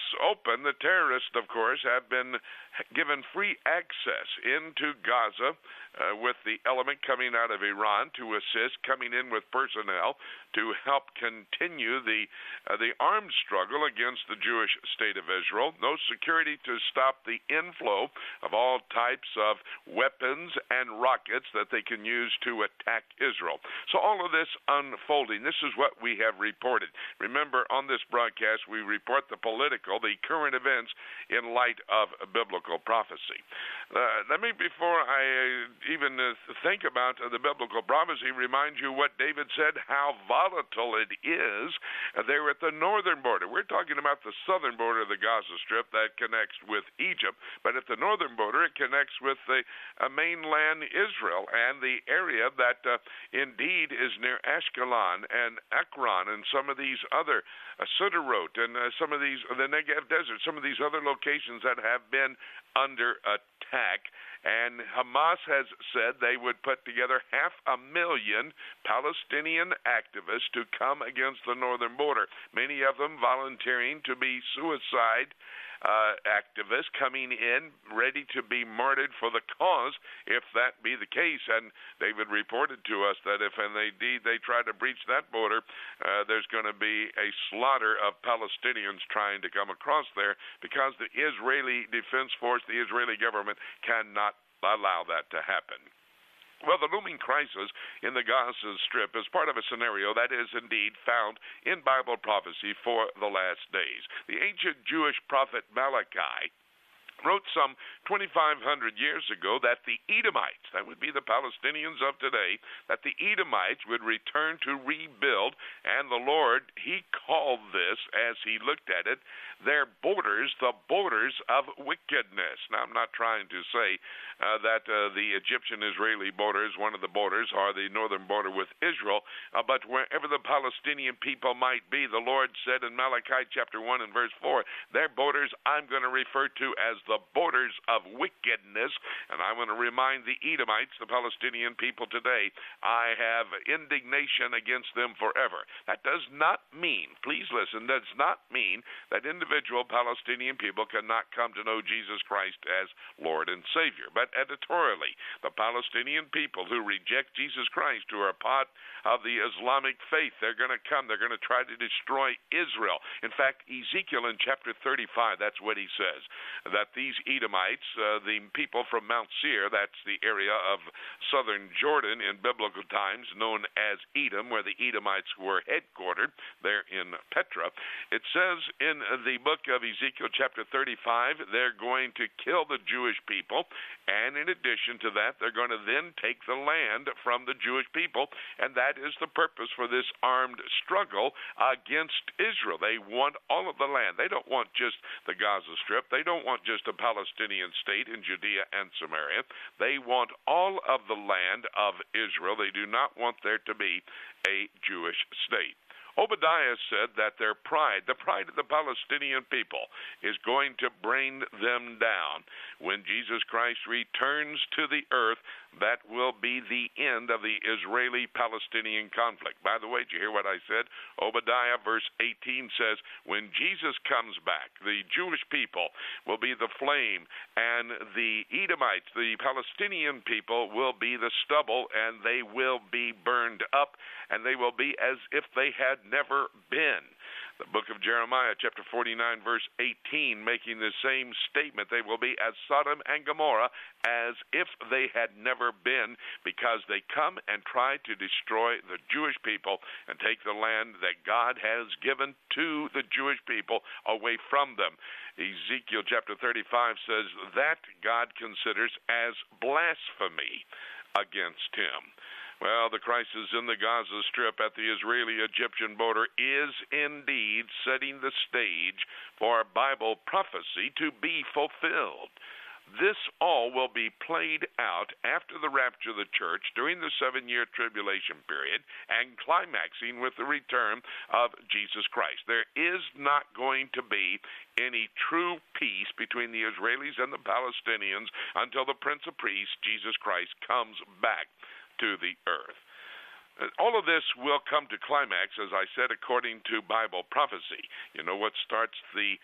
[SPEAKER 1] open. The terrorists, of course, have been given free access into Gaza uh, with the element coming out of Iran to assist, coming in with personnel to help continue the uh, the armed struggle against the Jewish state of Israel. No security to stop the inflow of all types of weapons and rockets that they can use to attack Israel. So all of this unfolding, this is what we have reported. Remember, on this broadcast, we report the political, the current events in light of biblical prophecy. Uh, let me, before I uh, even uh, think about uh, the biblical prophecy, remind you what David said, how volatile it is uh, there at the northern border. We're talking about the southern border of the Gaza Strip that connects with Egypt, but at the northern border, it connects with the uh, mainland Israel and the area that uh, indeed is near Ashkelon and Ekron and some of these other uh, Sderot and uh, some of these, the Negev Desert, some of these other locations that have been under attack. And Hamas has said they would put together half a million Palestinian activists to come against the northern border, many of them volunteering to be suicide Uh, activists coming in ready to be martyred for the cause, if that be the case. And David reported to us that if and they, indeed they try to breach that border, uh, there's going to be a slaughter of Palestinians trying to come across there, because the Israeli Defense Force, the Israeli government, cannot allow that to happen. Well, the looming crisis in the Gaza Strip is part of a scenario that is indeed found in Bible prophecy for the last days. The ancient Jewish prophet Malachi wrote some twenty-five hundred years ago that the Edomites, that would be the Palestinians of today, that the Edomites would return to rebuild, and the Lord, he called this, as he looked at it, their borders, the borders of wickedness. Now, I'm not trying to say uh, that uh, the Egyptian-Israeli border is one of the borders, or the northern border with Israel, uh, but wherever the Palestinian people might be, the Lord said in Malachi chapter one and verse four, their borders I'm going to refer to as the borders of wickedness. And I want to remind the Edomites, the Palestinian people today, I have indignation against them forever. That does not mean, please listen, does not mean that individual Palestinian people cannot come to know Jesus Christ as Lord and Savior. But editorially, the Palestinian people who reject Jesus Christ, who are part of the Islamic faith, they're going to come, they're going to try to destroy Israel. In fact, Ezekiel in chapter thirty-five, that's what he says, that these Edomites, uh, the people from Mount Seir, that's the area of southern Jordan in biblical times, known as Edom, where the Edomites were headquartered, there in Petra. It says in the book of Ezekiel chapter thirty-five, they're going to kill the Jewish people, and in addition to that, they're going to then take the land from the Jewish people, and that is the purpose for this armed struggle against Israel. They want all of the land. They don't want just the Gaza Strip. They don't want just a Palestinian state in Judea and Samaria. They want all of the land of Israel. They do not want there to be a Jewish state. Obadiah said that their pride, the pride of the Palestinian people, is going to bring them down. When Jesus Christ returns to the earth, that will be the end of the Israeli-Palestinian conflict. By the way, did you hear what I said? Obadiah verse eighteen says, when Jesus comes back, the Jewish people will be the flame, and the Edomites, the Palestinian people, will be the stubble, and they will be burned up, and they will be as if they had never been. The book of Jeremiah, chapter forty-nine, verse eighteen, making the same statement. They will be as Sodom and Gomorrah, as if they had never been, because they come and try to destroy the Jewish people and take the land that God has given to the Jewish people away from them. Ezekiel chapter thirty-five says that God considers as blasphemy against him. Well, the crisis in the Gaza Strip at the Israeli-Egyptian border is indeed setting the stage for Bible prophecy to be fulfilled. This all will be played out after the rapture of the church during the seven-year tribulation period and climaxing with the return of Jesus Christ. There is not going to be any true peace between the Israelis and the Palestinians until the Prince of Peace, Jesus Christ, comes back to the earth. All of this will come to climax, as I said, according to Bible prophecy. You know what starts the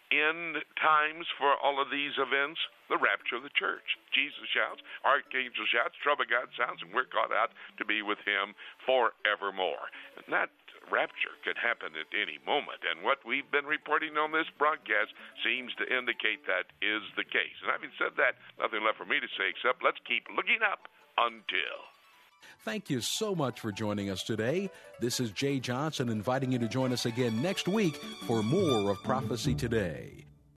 [SPEAKER 1] end times for all of these events? The rapture of the church. Jesus shouts, archangel shouts, trumpet God sounds, and we're caught out to be with him forevermore. And that rapture could happen at any moment. And what we've been reporting on this broadcast seems to indicate that is the case. And having said that, nothing left for me to say except let's keep looking up until.
[SPEAKER 2] Thank you so much for joining us today. This is Jay Johnson inviting you to join us again next week for more of Prophecy Today.